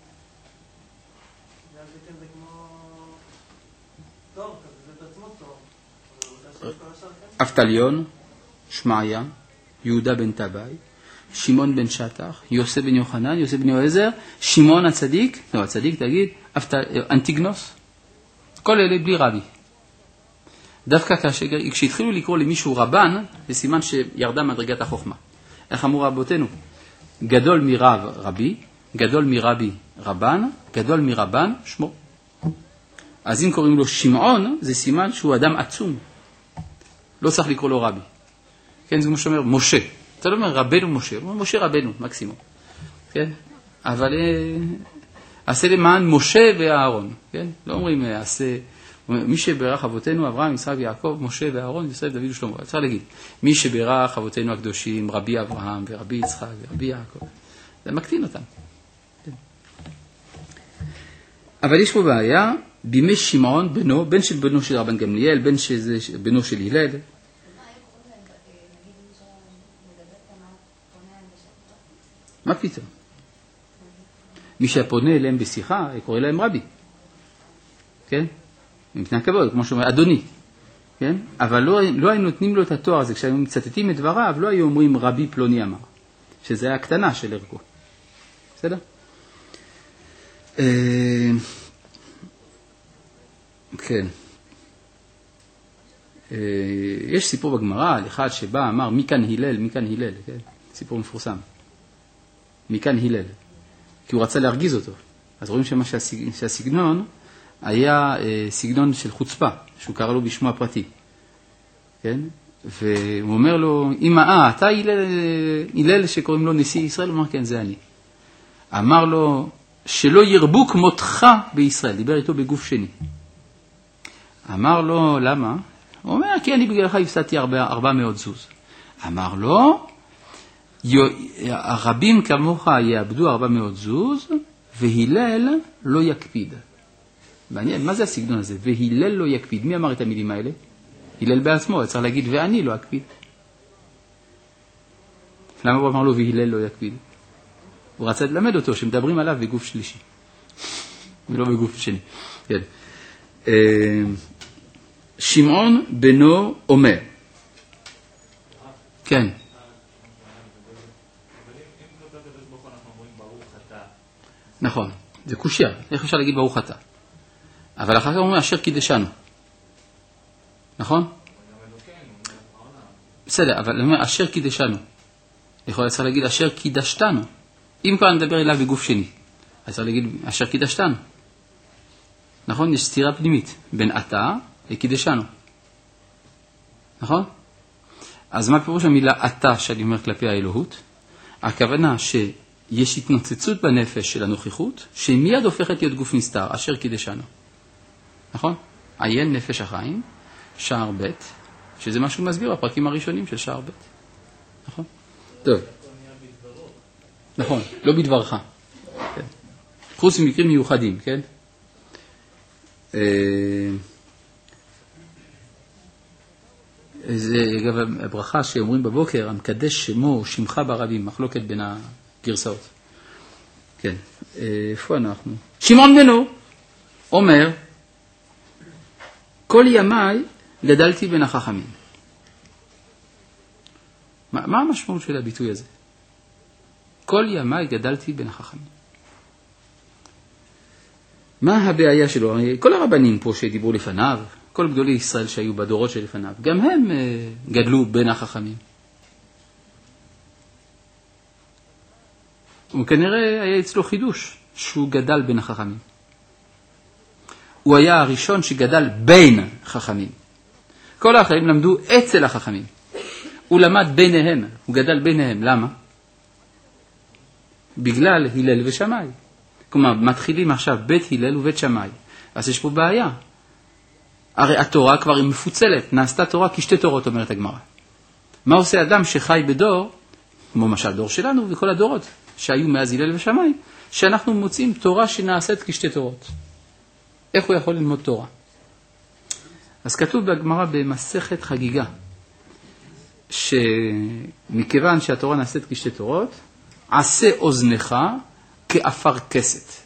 Speaker 2: זה כמו תואר כזה, זה בעצמו תואר.
Speaker 1: אבטליון, שמעיה, יהודה בן טבעי, שמעון בן שטח, יוסף בן יוחנן, יוסף בן יועזר, שמעון הצדיק, לא הצדיק תגיד, אנטיגנוס, כל אלה בלי רבי. דווקא כשהתחילו לקרוא למישהו רבן, זה סימן שירדה מדרגת החוכמה. איך אמרו רבותינו? גדול מרב רבי, גדול מרבי רבן, גדול מרבן שמו. אז אם קוראים לו שמעון, זה סימן שהוא אדם עצום. לא צריך לקרוא לו רבי. כן, זה כמו שאומר, משה. אתה לא אומר רבנו משה, הוא אומר משה רבנו, מקסימום. כן? אבל עשה למען משה ואהרון. כן? לא אומרים עשה, מי שברך אבותינו, אברהם, יצחק ויעקב, משה ואהרון, יוסף, דוד ושלמה. צריך להגיד, מי שברך אבותינו הקדושים, רבי אברהם ורבי יצחק ורבי יעקב. זה מקטין אותם. כן. אבל יש פה בעיה, בימי שמעון בנו, בן של בנו של רבן גמליאל, בן של בנו של הלל. מה פתאום? מי שפונה אליהם בשיחה, קורא להם רבי. כן? מפני הכבוד, כמו שאומר, אדוני. כן? אבל לא, לא היו נותנים לו את התואר הזה, כשהם מצטטים את דבריו, לא היו אומרים רבי פלוני אמר. שזה היה הקטנה של ערכו. בסדר? כן. יש סיפור בגמרא על אחד שבא, אמר, מי כאן הלל, מי כאן הלל, כן? סיפור מפורסם. מי כאן הלל? כי הוא רצה להרגיז אותו. אז רואים שמה שהסגנון היה סגנון של חוצפה, שהוא קרא לו בשמו הפרטי. כן? והוא אומר לו, אמא, אה, אתה הלל, הלל שקוראים לו נשיא ישראל? הוא אומר, כן, זה אני. אמר לו, שלא ירבו כמותך בישראל. דיבר איתו בגוף שני. אמר לו, למה? הוא אומר, כי אני בגללך הפסדתי ארבע מאות זוז. אמר לו, הרבים כמוך יאבדו ארבע מאות זוז, והילל לא יקפיד. מעניין, מה זה הסגנון הזה? והילל לא יקפיד. מי אמר את המילים האלה? הלל בעצמו, צריך להגיד, ואני לא אקפיד. למה הוא אמר לו, והילל לא יקפיד? הוא רצה ללמד אותו, שמדברים עליו בגוף שלישי. ולא בגוף שני. כן. שמעון בנו אומר. כן. נכון, זה קושיה. איך אפשר להגיד ברוך אתה? אבל אחר כך הוא אומר, אשר קידשנו. נכון? בסדר, אבל הוא אומר, אשר קידשנו. יכול להיות צריך להגיד, אשר קידשתנו. אם כבר נדבר אליו בגוף שני, אז צריך להגיד, אשר קידשתנו. נכון? יש סתירה פנימית בין אתה לקידשנו. נכון? אז מה פירוש המילה אתה שאני אומר כלפי האלוהות? הכוונה שיש התנוצצות בנפש של הנוכחות, שמיד הופכת להיות גוף נסתר, אשר קידשנו. נכון? עיין נפש החיים, שער ב', שזה משהו מסביר בפרקים הראשונים של שער ב'. נכון? טוב. נכון, לא בדברך. כן. חוץ ממקרים מיוחדים, כן? זה אגב הברכה שאומרים בבוקר, המקדש שמו שמך ברבים, מחלוקת בין הגרסאות. כן, איפה אנחנו? שמעון בנו אומר, כל ימיי גדלתי בין החכמים. מה, מה המשמעות של הביטוי הזה? כל ימיי גדלתי בין החכמים. מה הבעיה שלו? כל הרבנים פה שדיברו לפניו, כל גדולי ישראל שהיו בדורות שלפניו, גם הם גדלו בין החכמים. וכנראה היה אצלו חידוש שהוא גדל בין החכמים. הוא היה הראשון שגדל בין חכמים. כל האחרים למדו אצל החכמים. הוא למד ביניהם, הוא גדל ביניהם. למה? בגלל הלל ושמאי. כלומר, מתחילים עכשיו בית הלל ובית שמאי. אז יש פה בעיה. הרי התורה כבר היא מפוצלת, נעשתה תורה כשתי תורות, אומרת הגמרא. מה עושה אדם שחי בדור, כמו משל דור שלנו וכל הדורות שהיו מאז הלל ושמאי, שאנחנו מוצאים תורה שנעשית כשתי תורות. איך הוא יכול ללמוד תורה? אז כתוב בגמרא במסכת חגיגה, שמכיוון שהתורה נעשית כשתי תורות, עשה אוזנך כאפר כסת.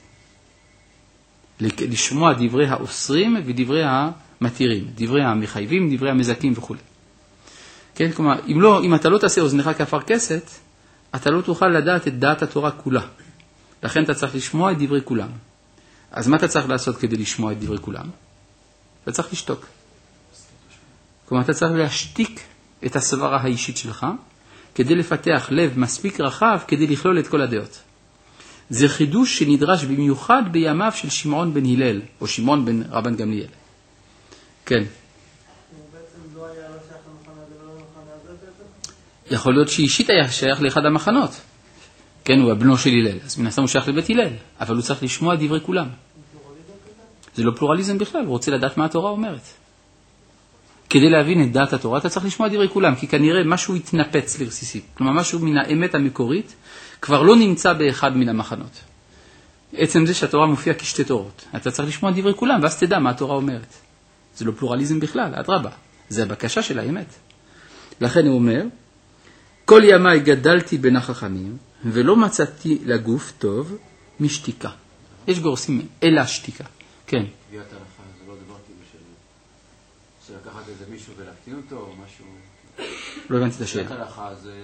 Speaker 1: לשמוע דברי האוסרים ודברי המתירים, דברי המחייבים, דברי המזכים וכו'. כן, כלומר, אם, לא, אם אתה לא תעשה אוזנך כאפר כסת, אתה לא תוכל לדעת את דעת התורה כולה. לכן אתה צריך לשמוע את דברי כולם. אז מה אתה צריך לעשות כדי לשמוע את דברי כולם? אתה צריך לשתוק. כלומר, אתה צריך להשתיק את הסברה האישית שלך, כדי לפתח לב מספיק רחב, כדי לכלול את כל הדעות. זה חידוש שנדרש במיוחד בימיו של שמעון בן הלל, או שמעון בן רבן גמליאל. כן.
Speaker 2: הוא בעצם לא היה שייך למחנה הזה ולא למחנה הזה בעצם?
Speaker 1: יכול להיות שאישית היה שייך לאחד המחנות. כן, הוא הבנו של הלל, אז מן הסתם הוא שייך לבית הלל, אבל הוא צריך לשמוע דברי כולם. זה לא פלורליזם בכלל, הוא רוצה לדעת מה התורה אומרת. כדי להבין את דעת התורה, אתה צריך לשמוע דברי כולם, כי כנראה משהו יתנפץ לרסיסים. כלומר, משהו מן האמת המקורית כבר לא נמצא באחד מן המחנות. עצם זה שהתורה מופיעה כשתי תורות. אתה צריך לשמוע דברי כולם, ואז תדע מה התורה אומרת. זה לא פלורליזם בכלל, אדרבה. זה הבקשה של האמת. לכן הוא אומר, כל ימיי גדלתי בין החכמים, ולא מצאתי לגוף טוב משתיקה. יש גורסים אלא שתיקה. כן.
Speaker 4: קביעת הלכה, זה לא דבר כאילו של... שלקחת איזה מישהו ולהקטין אותו או משהו...
Speaker 1: לא הבנתי את השאלה.
Speaker 4: קביעת הלכה זה...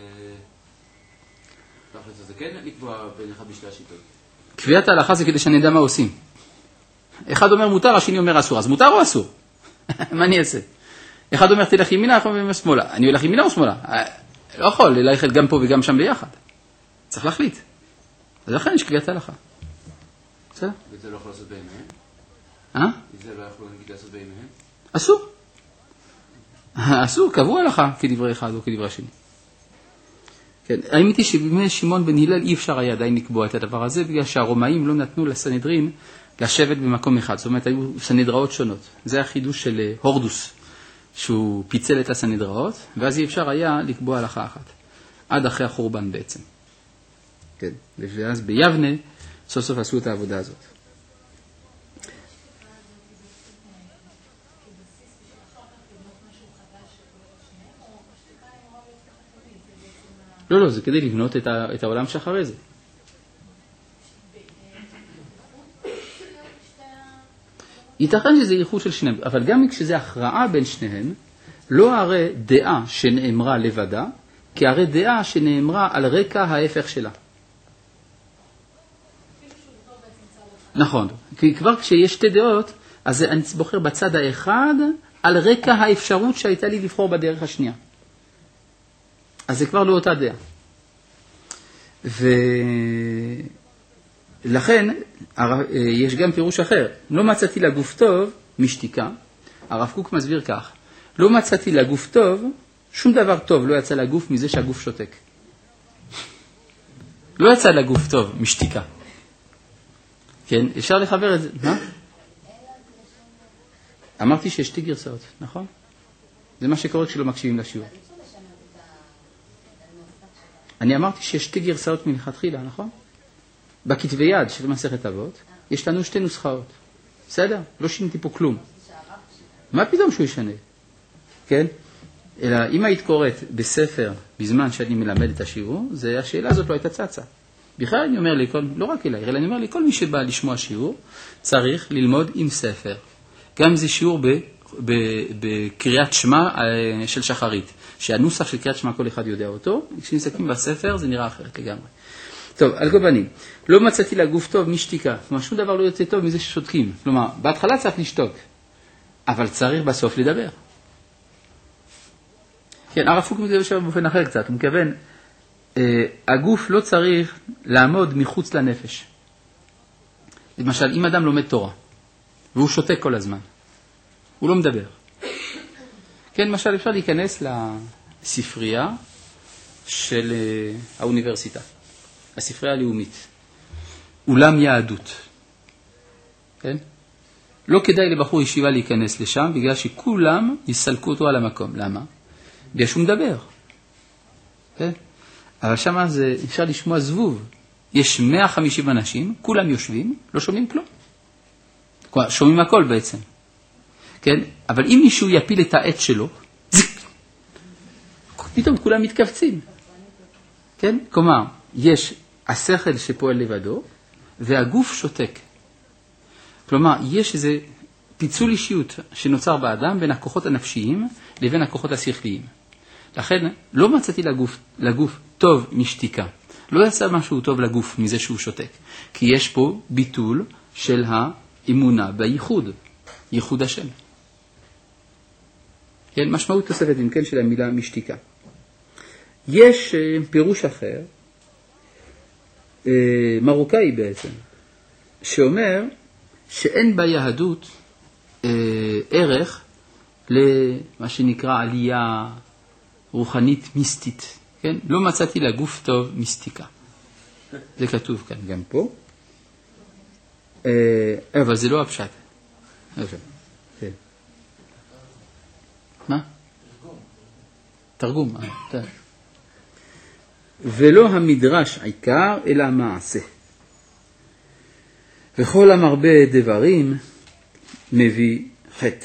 Speaker 4: זה כן לקבוע בין אחד בשתי השיטות.
Speaker 1: קביעת ההלכה זה כדי שאני יודע מה עושים. אחד אומר מותר, השני אומר אסור. אז מותר או אסור? מה אני אעשה? אחד אומר תלך ימינה, אחד אומר שמאלה. אני הולך ימינה או שמאלה? לא יכול ללכת גם פה וגם שם ביחד. צריך להחליט. אז לכן יש קביעת ההלכה. בסדר?
Speaker 4: וזה לא יכול לעשות בימיהם?
Speaker 1: אה?
Speaker 4: וזה לא יכול לעשות בימיהם?
Speaker 1: אסור. אסור, קבוע הלכה כדברי אחד או כדברי השני. כן, האמת היא שבימי שמעון בן הלל אי אפשר היה עדיין לקבוע את הדבר הזה, בגלל שהרומאים לא נתנו לסנהדרין לשבת במקום אחד. זאת אומרת, היו סנהדראות שונות. זה החידוש של הורדוס, שהוא פיצל את הסנהדראות, ואז אי אפשר היה לקבוע הלכה אחת. עד אחרי החורבן בעצם. כן, ואז ביבנה סוף סוף עשו את העבודה הזאת. לא, לא, זה כדי לבנות את, ה, את העולם שאחרי זה. ייתכן שזה ייחוד של שניהם, אבל גם כשזה הכרעה בין שניהם, לא הרי דעה שנאמרה לבדה, כי הרי דעה שנאמרה על רקע ההפך שלה. נכון, כי כבר כשיש שתי דעות, אז אני בוחר בצד האחד על רקע האפשרות שהייתה לי לבחור בדרך השנייה. אז זה כבר לא אותה דעה. לכן, יש גם פירוש אחר. לא מצאתי לגוף טוב משתיקה. הרב קוק מסביר כך. לא מצאתי לגוף טוב, שום דבר טוב לא יצא לגוף מזה שהגוף שותק. לא יצא לגוף טוב משתיקה. כן, אפשר לחבר את זה. מה? אמרתי שיש שתי גרסאות, נכון? זה מה שקורה כשלא מקשיבים לשיעור. אני אמרתי שיש שתי גרסאות מלכתחילה, נכון? בכתבי יד של מסכת אבות, יש לנו שתי נוסחאות. בסדר? לא שיניתי פה כלום. מה פתאום שהוא ישנה? כן? אלא אם היית קוראת בספר בזמן שאני מלמד את השיעור, זה השאלה הזאת לא הייתה צצה. בכלל אני אומר לי, לא רק אליי, אלא אני אומר לי, כל מי שבא לשמוע שיעור, צריך ללמוד עם ספר. גם זה שיעור ב, ב, בקריאת שמע של שחרית, שהנוסח של קריאת שמע כל אחד יודע אותו, כשנסתכלים בספר זה נראה אחרת לגמרי. טוב, על כל פנים, לא מצאתי לגוף טוב משתיקה, כלומר שום דבר לא יוצא טוב מזה ששותקים, כלומר בהתחלה צריך לשתוק, אבל צריך בסוף לדבר. כן, הרב קוק מדבר שם באופן אחר קצת, הוא מכוון, אה, הגוף לא צריך לעמוד מחוץ לנפש. למשל, אם אדם לומד תורה, והוא שותק כל הזמן, הוא לא מדבר. כן, למשל, אפשר להיכנס לספרייה של אה, האוניברסיטה, הספרייה הלאומית, אולם יהדות. כן? לא כדאי לבחור ישיבה להיכנס לשם, בגלל שכולם יסלקו אותו על המקום. למה? בגלל שהוא מדבר. כן? אבל שם זה, אפשר לשמוע זבוב. יש מאה וחמישים אנשים, כולם יושבים, לא שומעים כלום. שומעים הכל בעצם. כן? אבל אם מישהו יפיל את העט שלו, זיק, פתאום כולם מתכווצים. כן? כלומר, יש השכל שפועל לבדו, והגוף שותק. כלומר, יש איזה פיצול אישיות שנוצר באדם בין הכוחות הנפשיים לבין הכוחות השכליים. לכן, לא מצאתי לגוף, לגוף טוב משתיקה. לא יצא משהו טוב לגוף מזה שהוא שותק. כי יש פה ביטול של האמונה בייחוד, ייחוד השם. כן, משמעות תוספת, אם כן, של המילה משתיקה. יש פירוש אחר, מרוקאי בעצם, שאומר שאין ביהדות אה, ערך למה שנקרא עלייה רוחנית מיסטית. כן? לא מצאתי לגוף טוב מיסטיקה. זה כתוב כאן גם פה. אה, אבל זה לא הפשט. כן. מה? תרגום. תרגום. ולא המדרש עיקר, אלא המעשה. וכל המרבה דברים מביא חטא.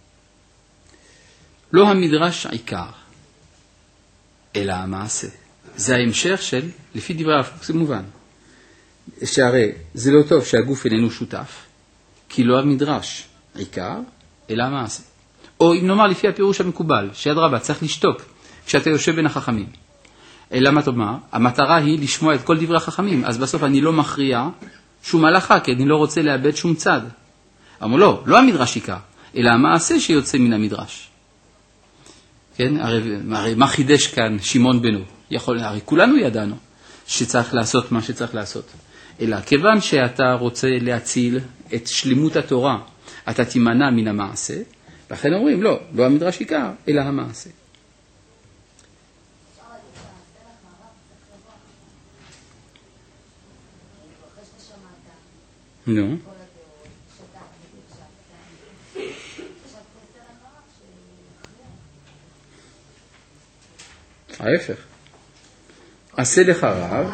Speaker 1: לא המדרש עיקר, אלא המעשה. זה ההמשך של, לפי דברי הרב קוק, זה מובן. שהרי זה לא טוב שהגוף איננו שותף, כי לא המדרש עיקר, אלא המעשה. או אם נאמר לפי הפירוש המקובל, שיד רבה צריך לשתוק כשאתה יושב בין החכמים. אלא מה תאמר? המטרה היא לשמוע את כל דברי החכמים, אז בסוף אני לא מכריע שום הלכה, כי אני לא רוצה לאבד שום צד. אמרו לא, לא המדרש עיקר, אלא המעשה שיוצא מן המדרש. כן? הרי, הרי מה חידש כאן שמעון בנו? יכול, הרי כולנו ידענו שצריך לעשות מה שצריך לעשות. אלא כיוון שאתה רוצה להציל את שלמות התורה, אתה תימנע מן המעשה, לכן אומרים לא, לא המדרש עיקר, אלא המעשה. נו. ההפך. עשה לך רב.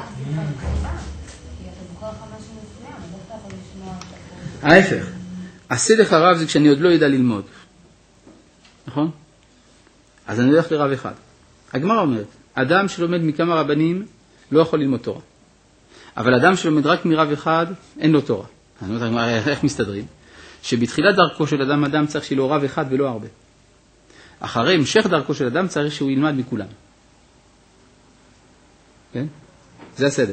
Speaker 1: ההפך. עשה לך רב זה כשאני עוד לא יודע ללמוד. נכון? אז אני הולך לרב אחד. הגמרא אומרת, אדם שלומד מכמה רבנים לא יכול ללמוד תורה. אבל אדם שלומד רק מרב אחד, אין לו תורה. אני לא יודע איך מסתדרים. שבתחילת דרכו של אדם, אדם צריך שיהיה לו רב אחד ולא הרבה. אחרי המשך דרכו של אדם צריך שהוא ילמד מכולם. כן? זה הסדר.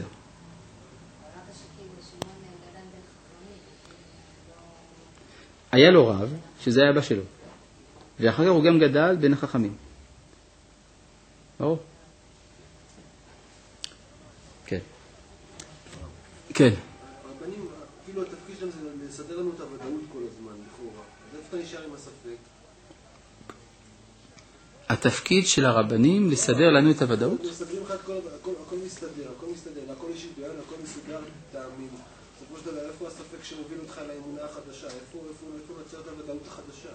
Speaker 1: היה לו רב, שזה היה אבא שלו. ואחר כך הוא גם גדל בין החכמים. ברור?
Speaker 4: כן.
Speaker 1: כן.
Speaker 2: הרבה
Speaker 5: כאילו התפקיד שלהם זה לסדר לנו את הוודאות כל הזמן, לכאורה. אז איפה אתה נשאר עם הספק?
Speaker 1: התפקיד של הרבנים לסדר לנו את הוודאות?
Speaker 5: מסדרים לך את הכל, הכל מסתדר, הכל מסתדר, הכל יש היגיון, הכל מסודר, תאמין. בסופו של דבר, איפה הספק שמוביל אותך לאמונה החדשה? איפה, איפה, איפה נוצר את הוודאות החדשה?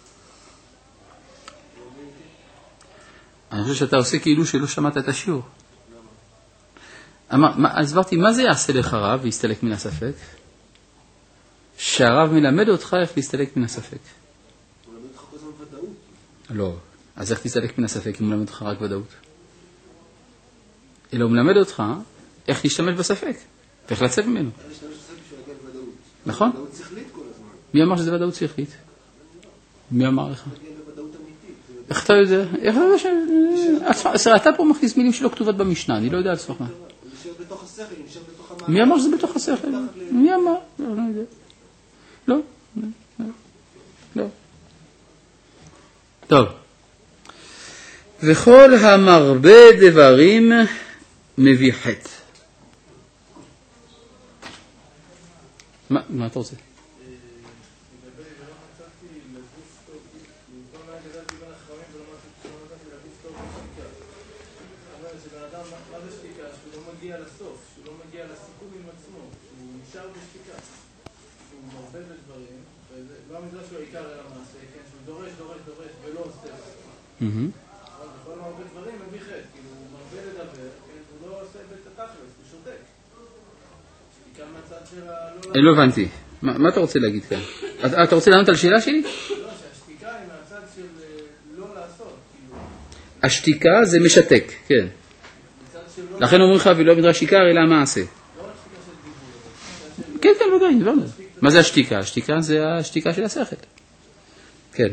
Speaker 1: אני חושב שאתה עושה כאילו שלא שמעת את השיעור. למה? הסברתי, מה זה יעשה לך רב ויסתלק מן הספק? שהרב מלמד אותך איך להסתלק מן הספק.
Speaker 5: הוא מלמד אותך כל הזמן ודאות.
Speaker 1: לא. אז איך תסתלק מן הספק אם הוא מלמד אותך רק ודאות? אלא הוא מלמד אותך איך להשתמש בספק, ואיך לצאת ממנו.
Speaker 5: איך להשתמש בספק בשביל להגיע לוודאות.
Speaker 1: נכון?
Speaker 5: ודאות שכלית כל הזמן.
Speaker 1: מי אמר שזה ודאות שכלית? מי אמר לך?
Speaker 5: להגיע לוודאות אמיתית.
Speaker 1: איך אתה יודע? איך אתה יודע? אתה פה מכניס מילים שלא כתובות במשנה, אני לא יודע על סמך מה.
Speaker 5: הוא נשאר בתוך השכל, הוא נשאר בתוך המערכת.
Speaker 1: מי אמר שזה בתוך השכל? מי אמר? לא, לא יודע. לא, לא, לא. טוב. וכל המרבה דברים מביא חטא. מה, מה אתה רוצה?
Speaker 2: בכל הרבה דברים מביא חטא, כאילו הוא מרבה לדבר, הוא לא עושה בית התכלס, הוא שותק. שתיקה מהצד של
Speaker 1: לא הבנתי, מה אתה רוצה להגיד כאן? אתה רוצה לענות על שאלה שלי?
Speaker 2: לא, שהשתיקה היא מהצד של לא לעשות, כאילו.
Speaker 1: השתיקה זה משתק, כן. לכן אומרים לך ולא מדרש עיקר אלא המעשה.
Speaker 2: לא רק שתיקה של דיבור,
Speaker 1: כן, כן, ודאי, הבנו. מה זה השתיקה? השתיקה זה השתיקה של השכל. כן.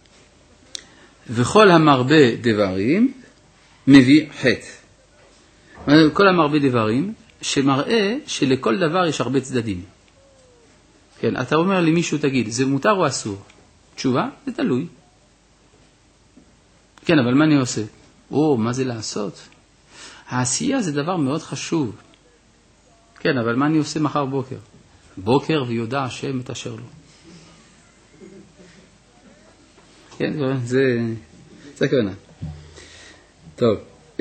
Speaker 1: וכל המרבה דברים מביא חטא. כל המרבה דברים שמראה שלכל דבר יש הרבה צדדים. כן, אתה אומר למישהו, תגיד, זה מותר או אסור? תשובה, זה תלוי. כן, אבל מה אני עושה? או, מה זה לעשות? העשייה זה דבר מאוד חשוב. כן, אבל מה אני עושה מחר בוקר? בוקר ויודע השם את אשר לו. כן, זה, זה הכוונה. טוב, אה,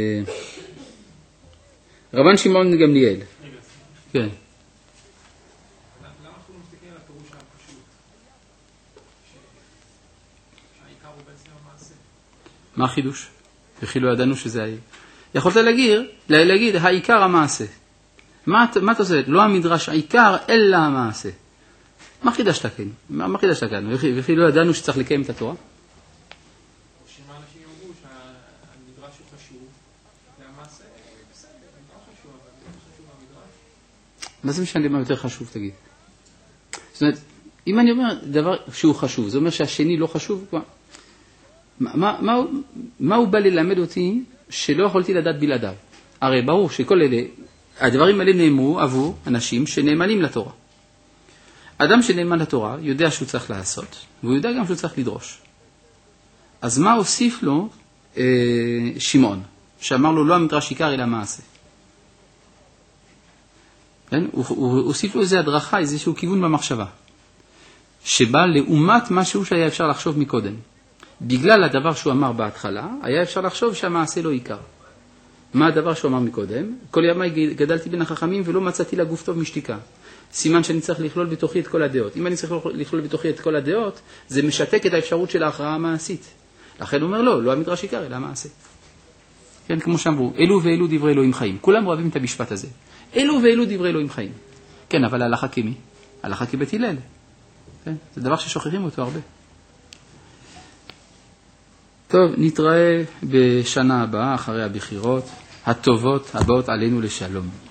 Speaker 1: רבן שמעון גמליאל. כן.
Speaker 6: למה אנחנו לא מסתכלים על הפירוש הפשוט? שהעיקר הוא בעצם המעשה.
Speaker 1: מה החידוש? וכי לא ידענו שזה היה. יכולת להגיד, להגיד, העיקר המעשה. מה, מה אתה עושה? לא המדרש העיקר, אלא המעשה. מה חידשת כאן? מה חידשת כאן? וכי לא ידענו שצריך לקיים את התורה?
Speaker 6: או שמה אנשים יאמרו שהמדרש הוא חשוב, והמעשה בסדר, לא חשוב, אבל לא חשוב המדרש. מה
Speaker 1: זה משנה מה יותר חשוב, תגיד? זאת אומרת, אם אני אומר דבר שהוא חשוב, זה אומר שהשני לא חשוב? מה, מה, מה, מה הוא בא ללמד אותי שלא יכולתי לדעת בלעדיו? הרי ברור שכל אלה, הדברים האלה נאמרו עבור אנשים שנאמנים לתורה. אדם שנאמן לתורה יודע שהוא צריך לעשות, והוא יודע גם שהוא צריך לדרוש. אז מה הוסיף לו אה, שמעון, שאמר לו לא המדרש עיקר אלא מעשה? כן? הוא, הוא הוסיף לו איזו הדרכה, איזשהו כיוון במחשבה, שבא לעומת משהו שהיה אפשר לחשוב מקודם. בגלל הדבר שהוא אמר בהתחלה, היה אפשר לחשוב שהמעשה לא עיקר. מה הדבר שהוא אמר מקודם? כל ימי גדלתי בין החכמים ולא מצאתי לה גוף טוב משתיקה. סימן שאני צריך לכלול בתוכי את כל הדעות. אם אני צריך לכלול בתוכי את כל הדעות, זה משתק את האפשרות של ההכרעה המעשית. לכן הוא אומר לא, לא המדרש עיקר, אלא המעשה. כן, כמו שאמרו, אלו ואלו דברי אלוהים חיים. כולם אוהבים את המשפט הזה. אלו ואלו דברי אלוהים חיים. כן, אבל הלכה כמי? הלכה כבית הלל. כן? זה דבר ששוכחים אותו הרבה. טוב, נתראה בשנה הבאה, אחרי הבחירות הטובות הבאות עלינו לשלום.